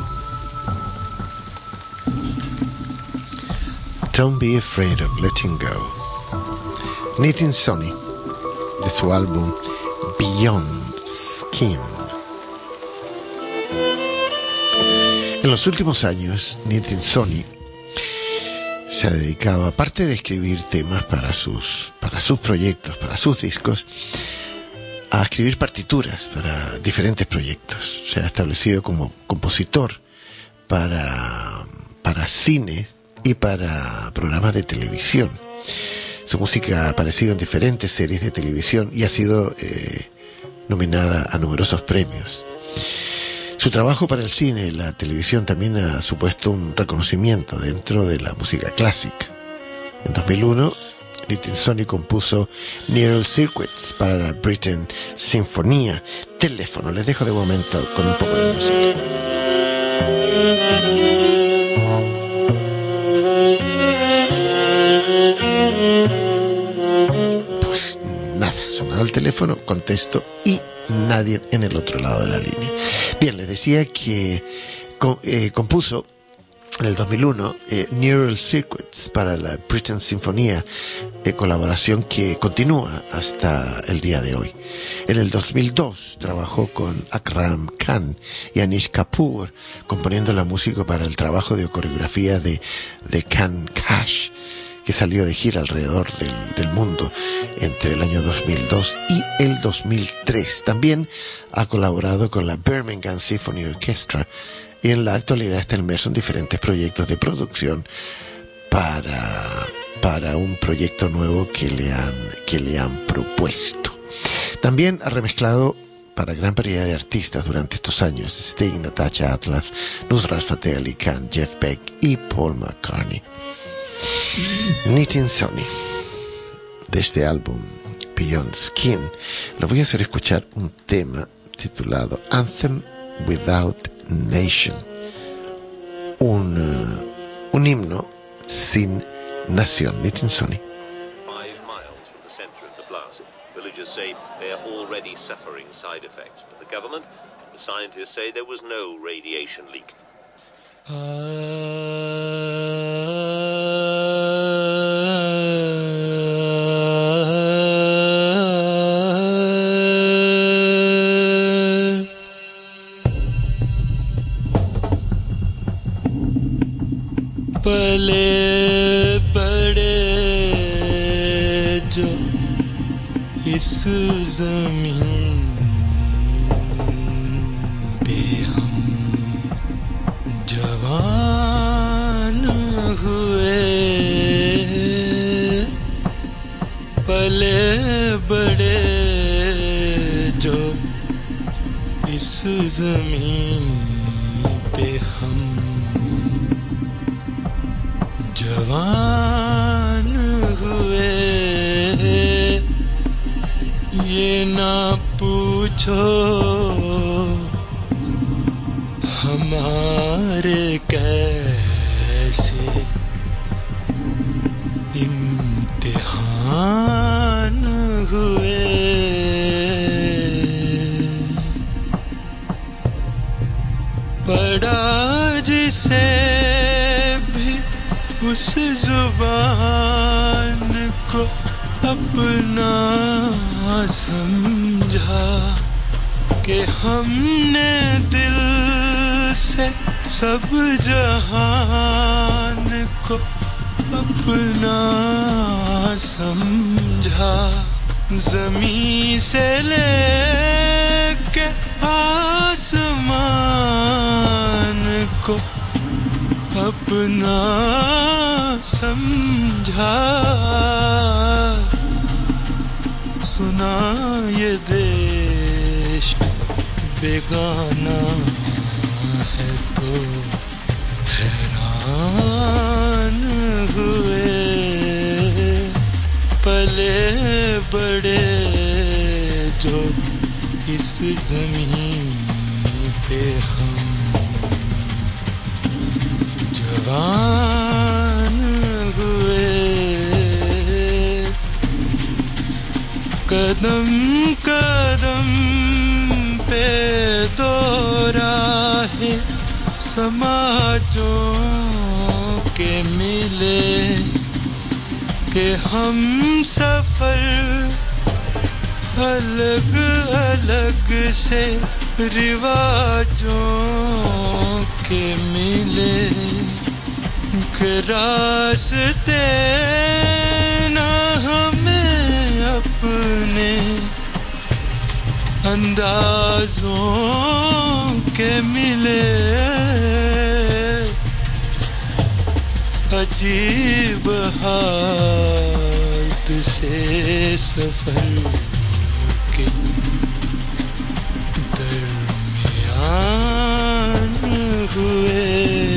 Don't be afraid of letting go. Nitin Soni, de su álbum Beyond Skin. En los últimos años, Nitin Soni se ha dedicado, aparte de escribir temas para sus proyectos, para sus discos, a escribir partituras para diferentes proyectos. Se ha establecido como compositor para cine y para programas de televisión. Su música ha aparecido en diferentes series de televisión y ha sido nominada a numerosos premios. Su trabajo para el cine y la televisión también ha supuesto un reconocimiento dentro de la música clásica. En 2001, Nitin Soni compuso Neural Circuits para la Britten Sinfonía. Teléfono, les dejo de momento con un poco de música. Pues nada, sonaba el teléfono, contesto y nadie en el otro lado de la línea. Bien, les decía que compuso en el 2001 Neural Circuits para la Britten Sinfonía, colaboración que continúa hasta el día de hoy. En el 2002 trabajó con Akram Khan y Anish Kapoor, componiendo la música para el trabajo de coreografía de Khan Cash, que salió de gira alrededor del mundo entre el año 2002 y el 2003. También ha colaborado con la Birmingham Symphony Orchestra y en la actualidad está inmerso en diferentes proyectos de producción para un proyecto nuevo que le han propuesto. También ha remezclado para gran variedad de artistas durante estos años: Sting, Natasha Atlas, Nusrat Fateh Ali Khan, Jeff Beck y Paul McCartney. Nitin Soni, de este álbum Beyond Skin, lo voy a hacer escuchar un tema titulado Anthem Without Nation, un himno sin nación. Nitin Soni. 5 miles from the center of the blast, villagers say they are already suffering side effects, but the government, the scientists say there was no radiation leak. पले बड़े जो इस ज़मीन पे हम जवान हुए, पले बड़े जो इस ज़मीन पे हम जवान हुए, ये ना पूछो हमारे कैसे इम्तिहान हुए, पढ़ा जिसे उस जुबान को अपना समझा कि हमने दिल से सब जहान को अपना समझा, ज़मीं से लेके आसमान को अपना समझा, सुना ये देश बेगाना है तो हैरान हुए, पले बड़े जो इस ज़मीन पे हम जवान हुए, कदम कदम पे दोराहे समाजों के मिले कि हम सफर अलग अलग से रिवाजों के मिले कि रास्ते ना हमें अपने अंदाजों के मिले अजीब हालत से सफर के दरमियान हुए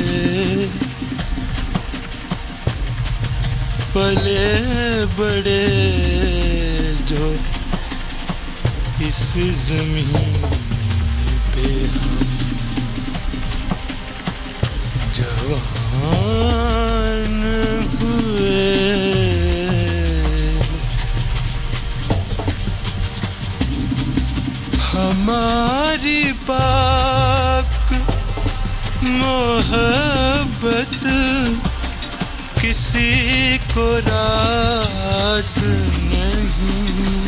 पले बड़े जो इस ज़मीन पे हम जवान हुए हमारी पाक मोहब्बत किसी को रास नहीं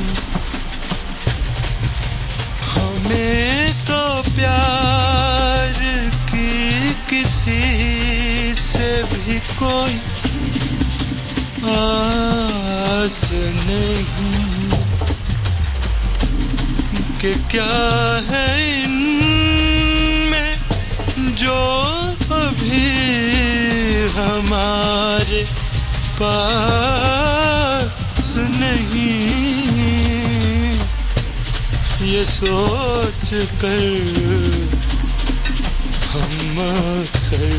हमें तो प्यार की किसी से भी कोई आस नहीं कि क्या है इनमें जो अभी हमारे पास नहीं ये सोच कर हम अक्सर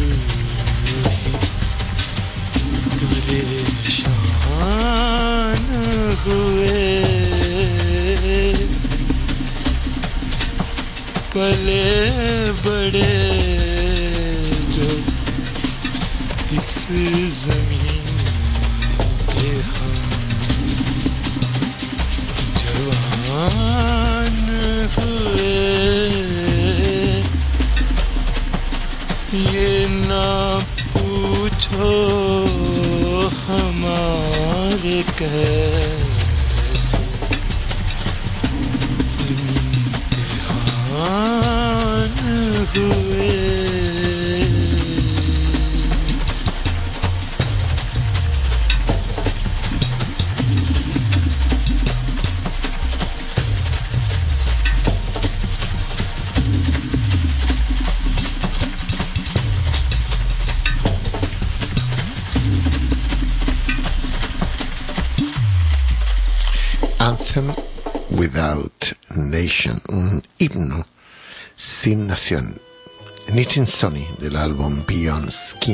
परेशान हुए पले बड़े जो इस ज़मीन पे हम जवान हुए ये ना पूछो हमारे कैसे इम्तिहान हुए Anthem Without Nation, un himno sin nación. Nitin Soni, del álbum Beyond Skin.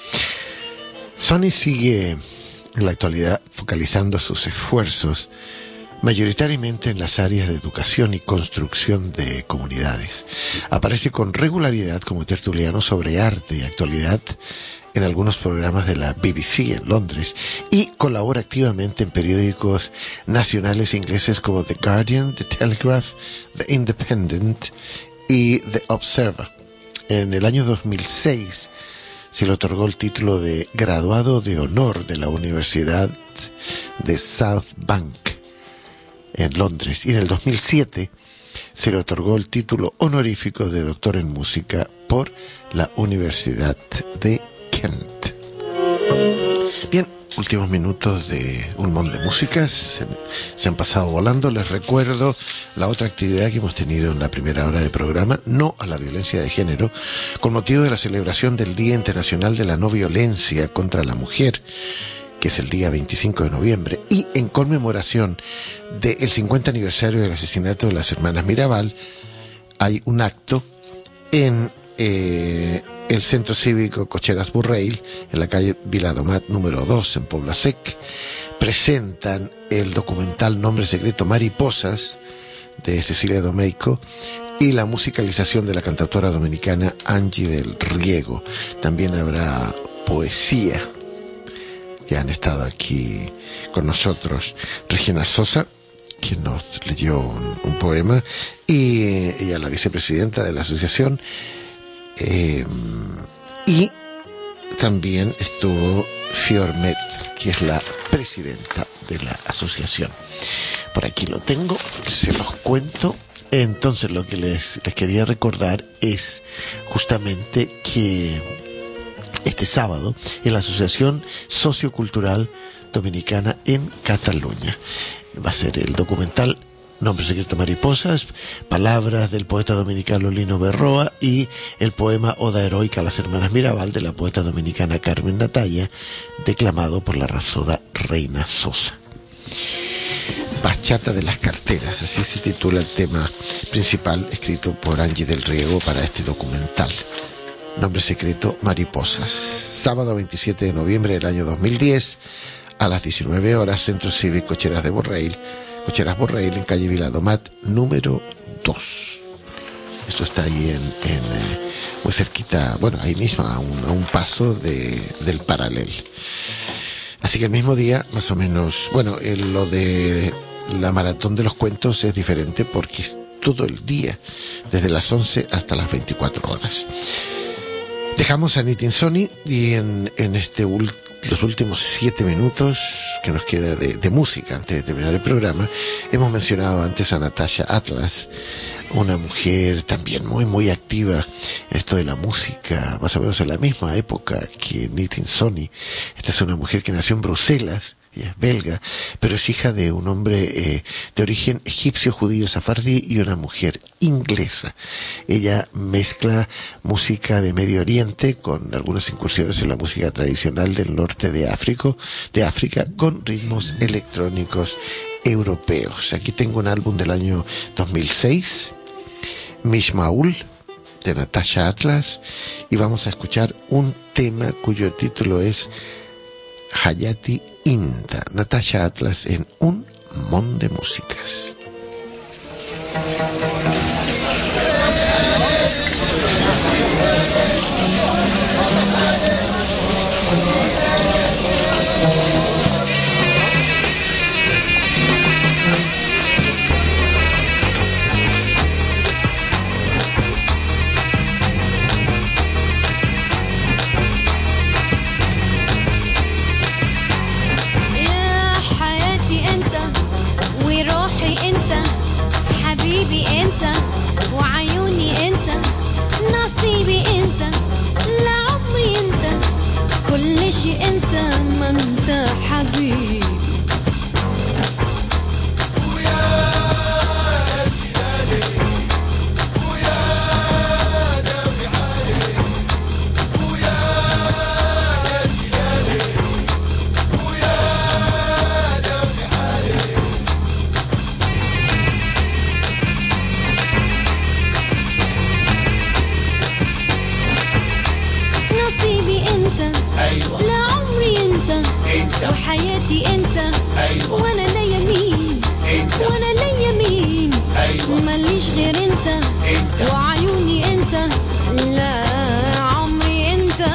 Soni sigue en la actualidad focalizando sus esfuerzos mayoritariamente en las áreas de educación y construcción de comunidades. Aparece con regularidad como tertuliano sobre arte y actualidad en algunos programas de la BBC en Londres y colabora activamente en periódicos nacionales ingleses como The Guardian, The Telegraph, The Independent y The Observer. En el año 2006 se le otorgó el título de graduado de honor de la Universidad de South Bank en Londres y en el 2007 se le otorgó el título honorífico de doctor en música por la Universidad de Kent. Bien, últimos minutos de un montón de músicas se han pasado volando. Les recuerdo la otra actividad que hemos tenido en la primera hora de programa, No a la Violencia de Género, con motivo de la celebración del Día Internacional de la No Violencia contra la Mujer, que es el día 25 de noviembre, y en conmemoración del 50 aniversario del asesinato de las hermanas Mirabal, hay un acto en el Centro Cívico Cocheras Burreil, en la calle Viladomat número 2, en Pobla Sec. Presentan el documental Nombre Secreto Mariposas, de Cecilia Domeyko, y la musicalización de la cantautora dominicana Angie del Riego. También habrá poesía. Ya han estado aquí con nosotros Regina Sosa, quien nos leyó un poema, y ella es la vicepresidenta de la asociación, y también estuvo Fior Metz, que es la presidenta de la asociación. Por aquí lo tengo, se los cuento. Entonces lo que les quería recordar es justamente que este sábado en la Asociación Sociocultural Dominicana en Cataluña va a ser el documental Nombre Secreto Mariposas, palabras del poeta dominicano Lino Berroa y el poema Oda Heroica a las Hermanas Mirabal de la poeta dominicana Carmen Natalla, declamado por la rapsoda Reina Sosa. Bachata de las carteras, así se titula el tema principal, escrito por Angie del Riego para este documental. Nombre Secreto Mariposas. Sábado 27 de noviembre del año 2010, a las 19 horas, Centro Cívico Cocheras Borrell, en calle Viladomat, número 2. Esto está ahí muy cerquita, bueno, ahí mismo, a un paso del Paralel. Así que el mismo día, más o menos, bueno, lo de la maratón de los cuentos es diferente porque es todo el día, desde las 11 hasta las 24 horas. Dejamos a Nitin Sony y en los últimos 7 minutos que nos queda de música antes de terminar el programa, hemos mencionado antes a Natasha Atlas, una mujer también muy muy activa en esto de la música, más o menos en la misma época que Nitin Sony. Esta es una mujer que nació en Bruselas. Ella es belga, pero es hija de un hombre de origen egipcio, judío, sefardí y una mujer inglesa. Ella mezcla música de Medio Oriente con algunas incursiones en la música tradicional del norte de África con ritmos electrónicos europeos. Aquí tengo un álbum del año 2006, Mishmaul, de Natasha Atlas, y vamos a escuchar un tema cuyo título es Hayati Inta, Natasha Atlas en Un Mon de Músicas. انت وعيوني انت نصيبي انت لعمري انت كل شيء انت ما انت حبيبي وحياتي انت أيوة. وانا ليا مين انت. وانا ليا مين أيوة. ماليش غير انت وعيوني انت لا عمري انت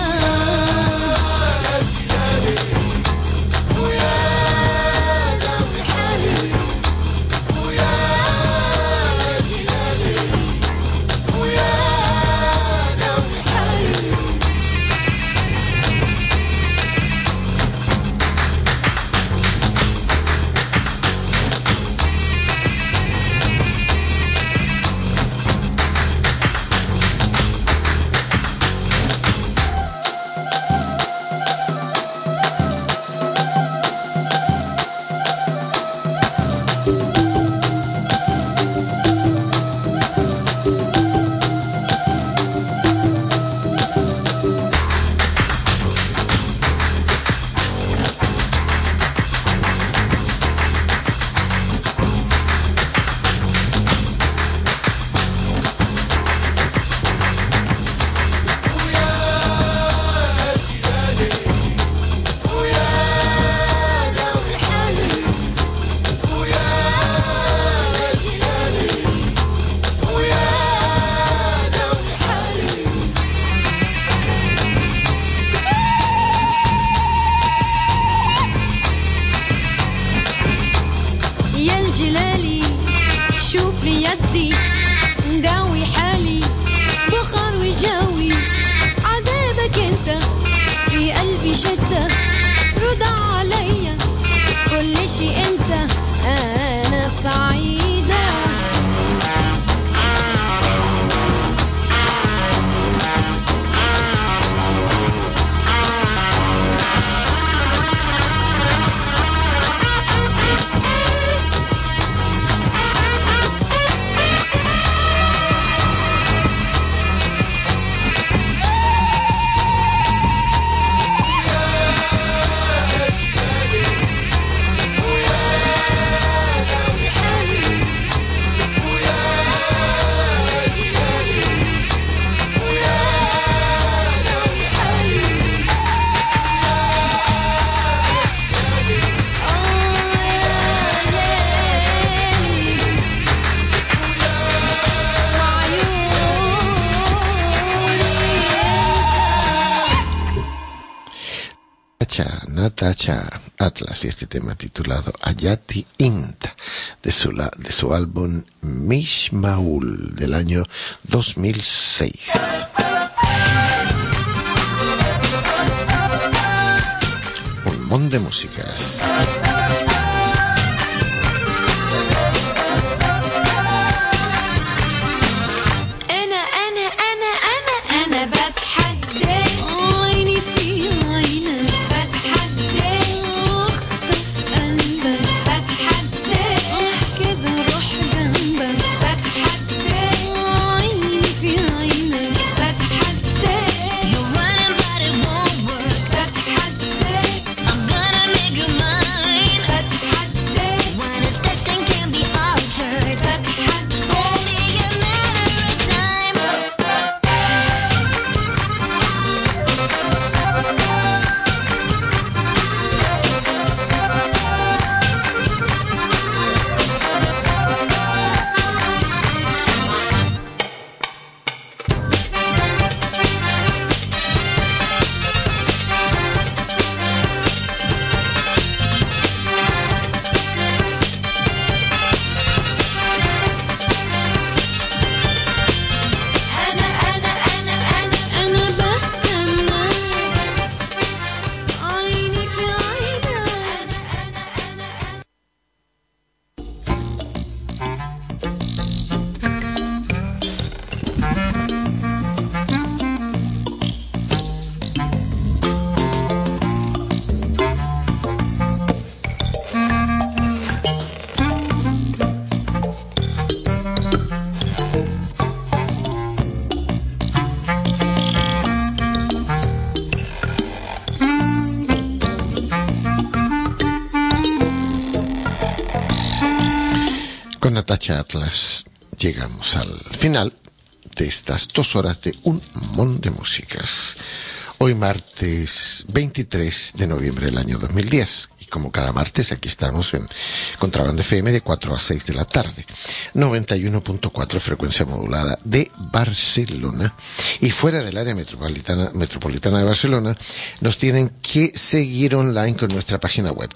شوف لي يدي داوي حالي بخار وجاوي عذابك انت في قلبي شدة رد عليا كل شي انت انا سعيدة Natacha Atlas y este tema titulado Hayati Inta de su álbum Mishmaul del año 2006. Un montón de músicas. Natacha Atlas llegamos al final de estas 2 horas de un montón de músicas. Hoy martes 23 de noviembre del año 2010. Y como cada martes aquí estamos en Contrabanda FM de 4 a 6 de la tarde. 91.4 frecuencia modulada de Barcelona. Y fuera del área metropolitana de Barcelona nos tienen que seguir online con nuestra página web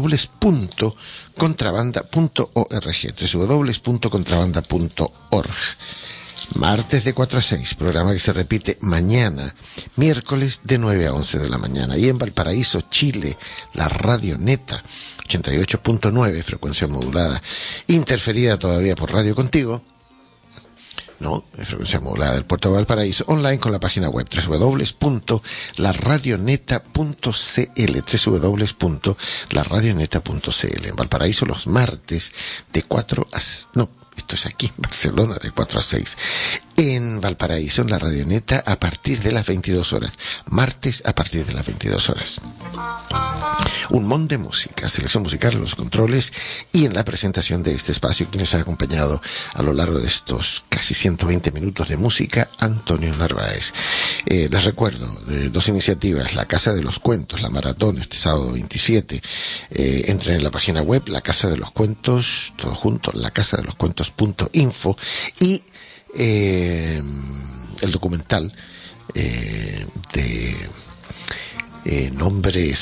www.contrabanda.org www.contrabanda.org. Martes de 4 a 6, programa que se repite mañana, miércoles de 9 a 11 de la mañana. Y en Valparaíso, Chile, la Radio Neta, 88.9, frecuencia modulada, interferida todavía por Radio Contigo, no, frecuencia modulada del puerto de Valparaíso, online con la página web www.laradioneta.cl www.laradioneta.cl. En Valparaíso los martes de 4 a... no, esto es aquí en Barcelona, de 4 a 6. En Valparaíso, en la Radioneta, a partir de las 22 horas. Martes, a partir de las 22 horas. Un montón de música, selección musical en los controles y en la presentación de este espacio, quien nos ha acompañado a lo largo de estos casi 120 minutos de música, Antonio Narváez. Les recuerdo, 2 iniciativas, la Casa de los Cuentos, la maratón, este sábado 27. Entren en la página web, la Casa de los Cuentos, todo junto, lacasadeloscuentos.info, y el documental de Nombre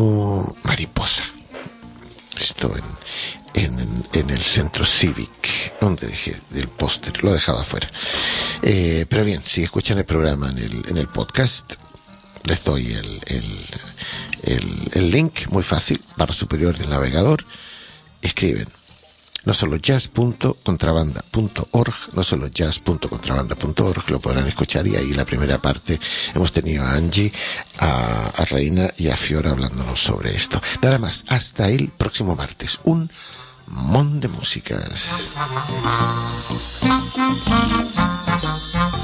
Secreto Mariposa. Esto en el Centro Cívic ¿Dónde dejé el póster? Lo he dejado afuera. Pero bien, si escuchan el programa en el podcast, les doy el link, muy fácil, barra superior del navegador. Escriben no solo jazz.contrabanda.org, no solo jazz.contrabanda.org, lo podrán escuchar, y ahí la primera parte hemos tenido a Angie, a Reina y a Fiora hablándonos sobre esto. Nada más, hasta el próximo martes. Un mon de músicas.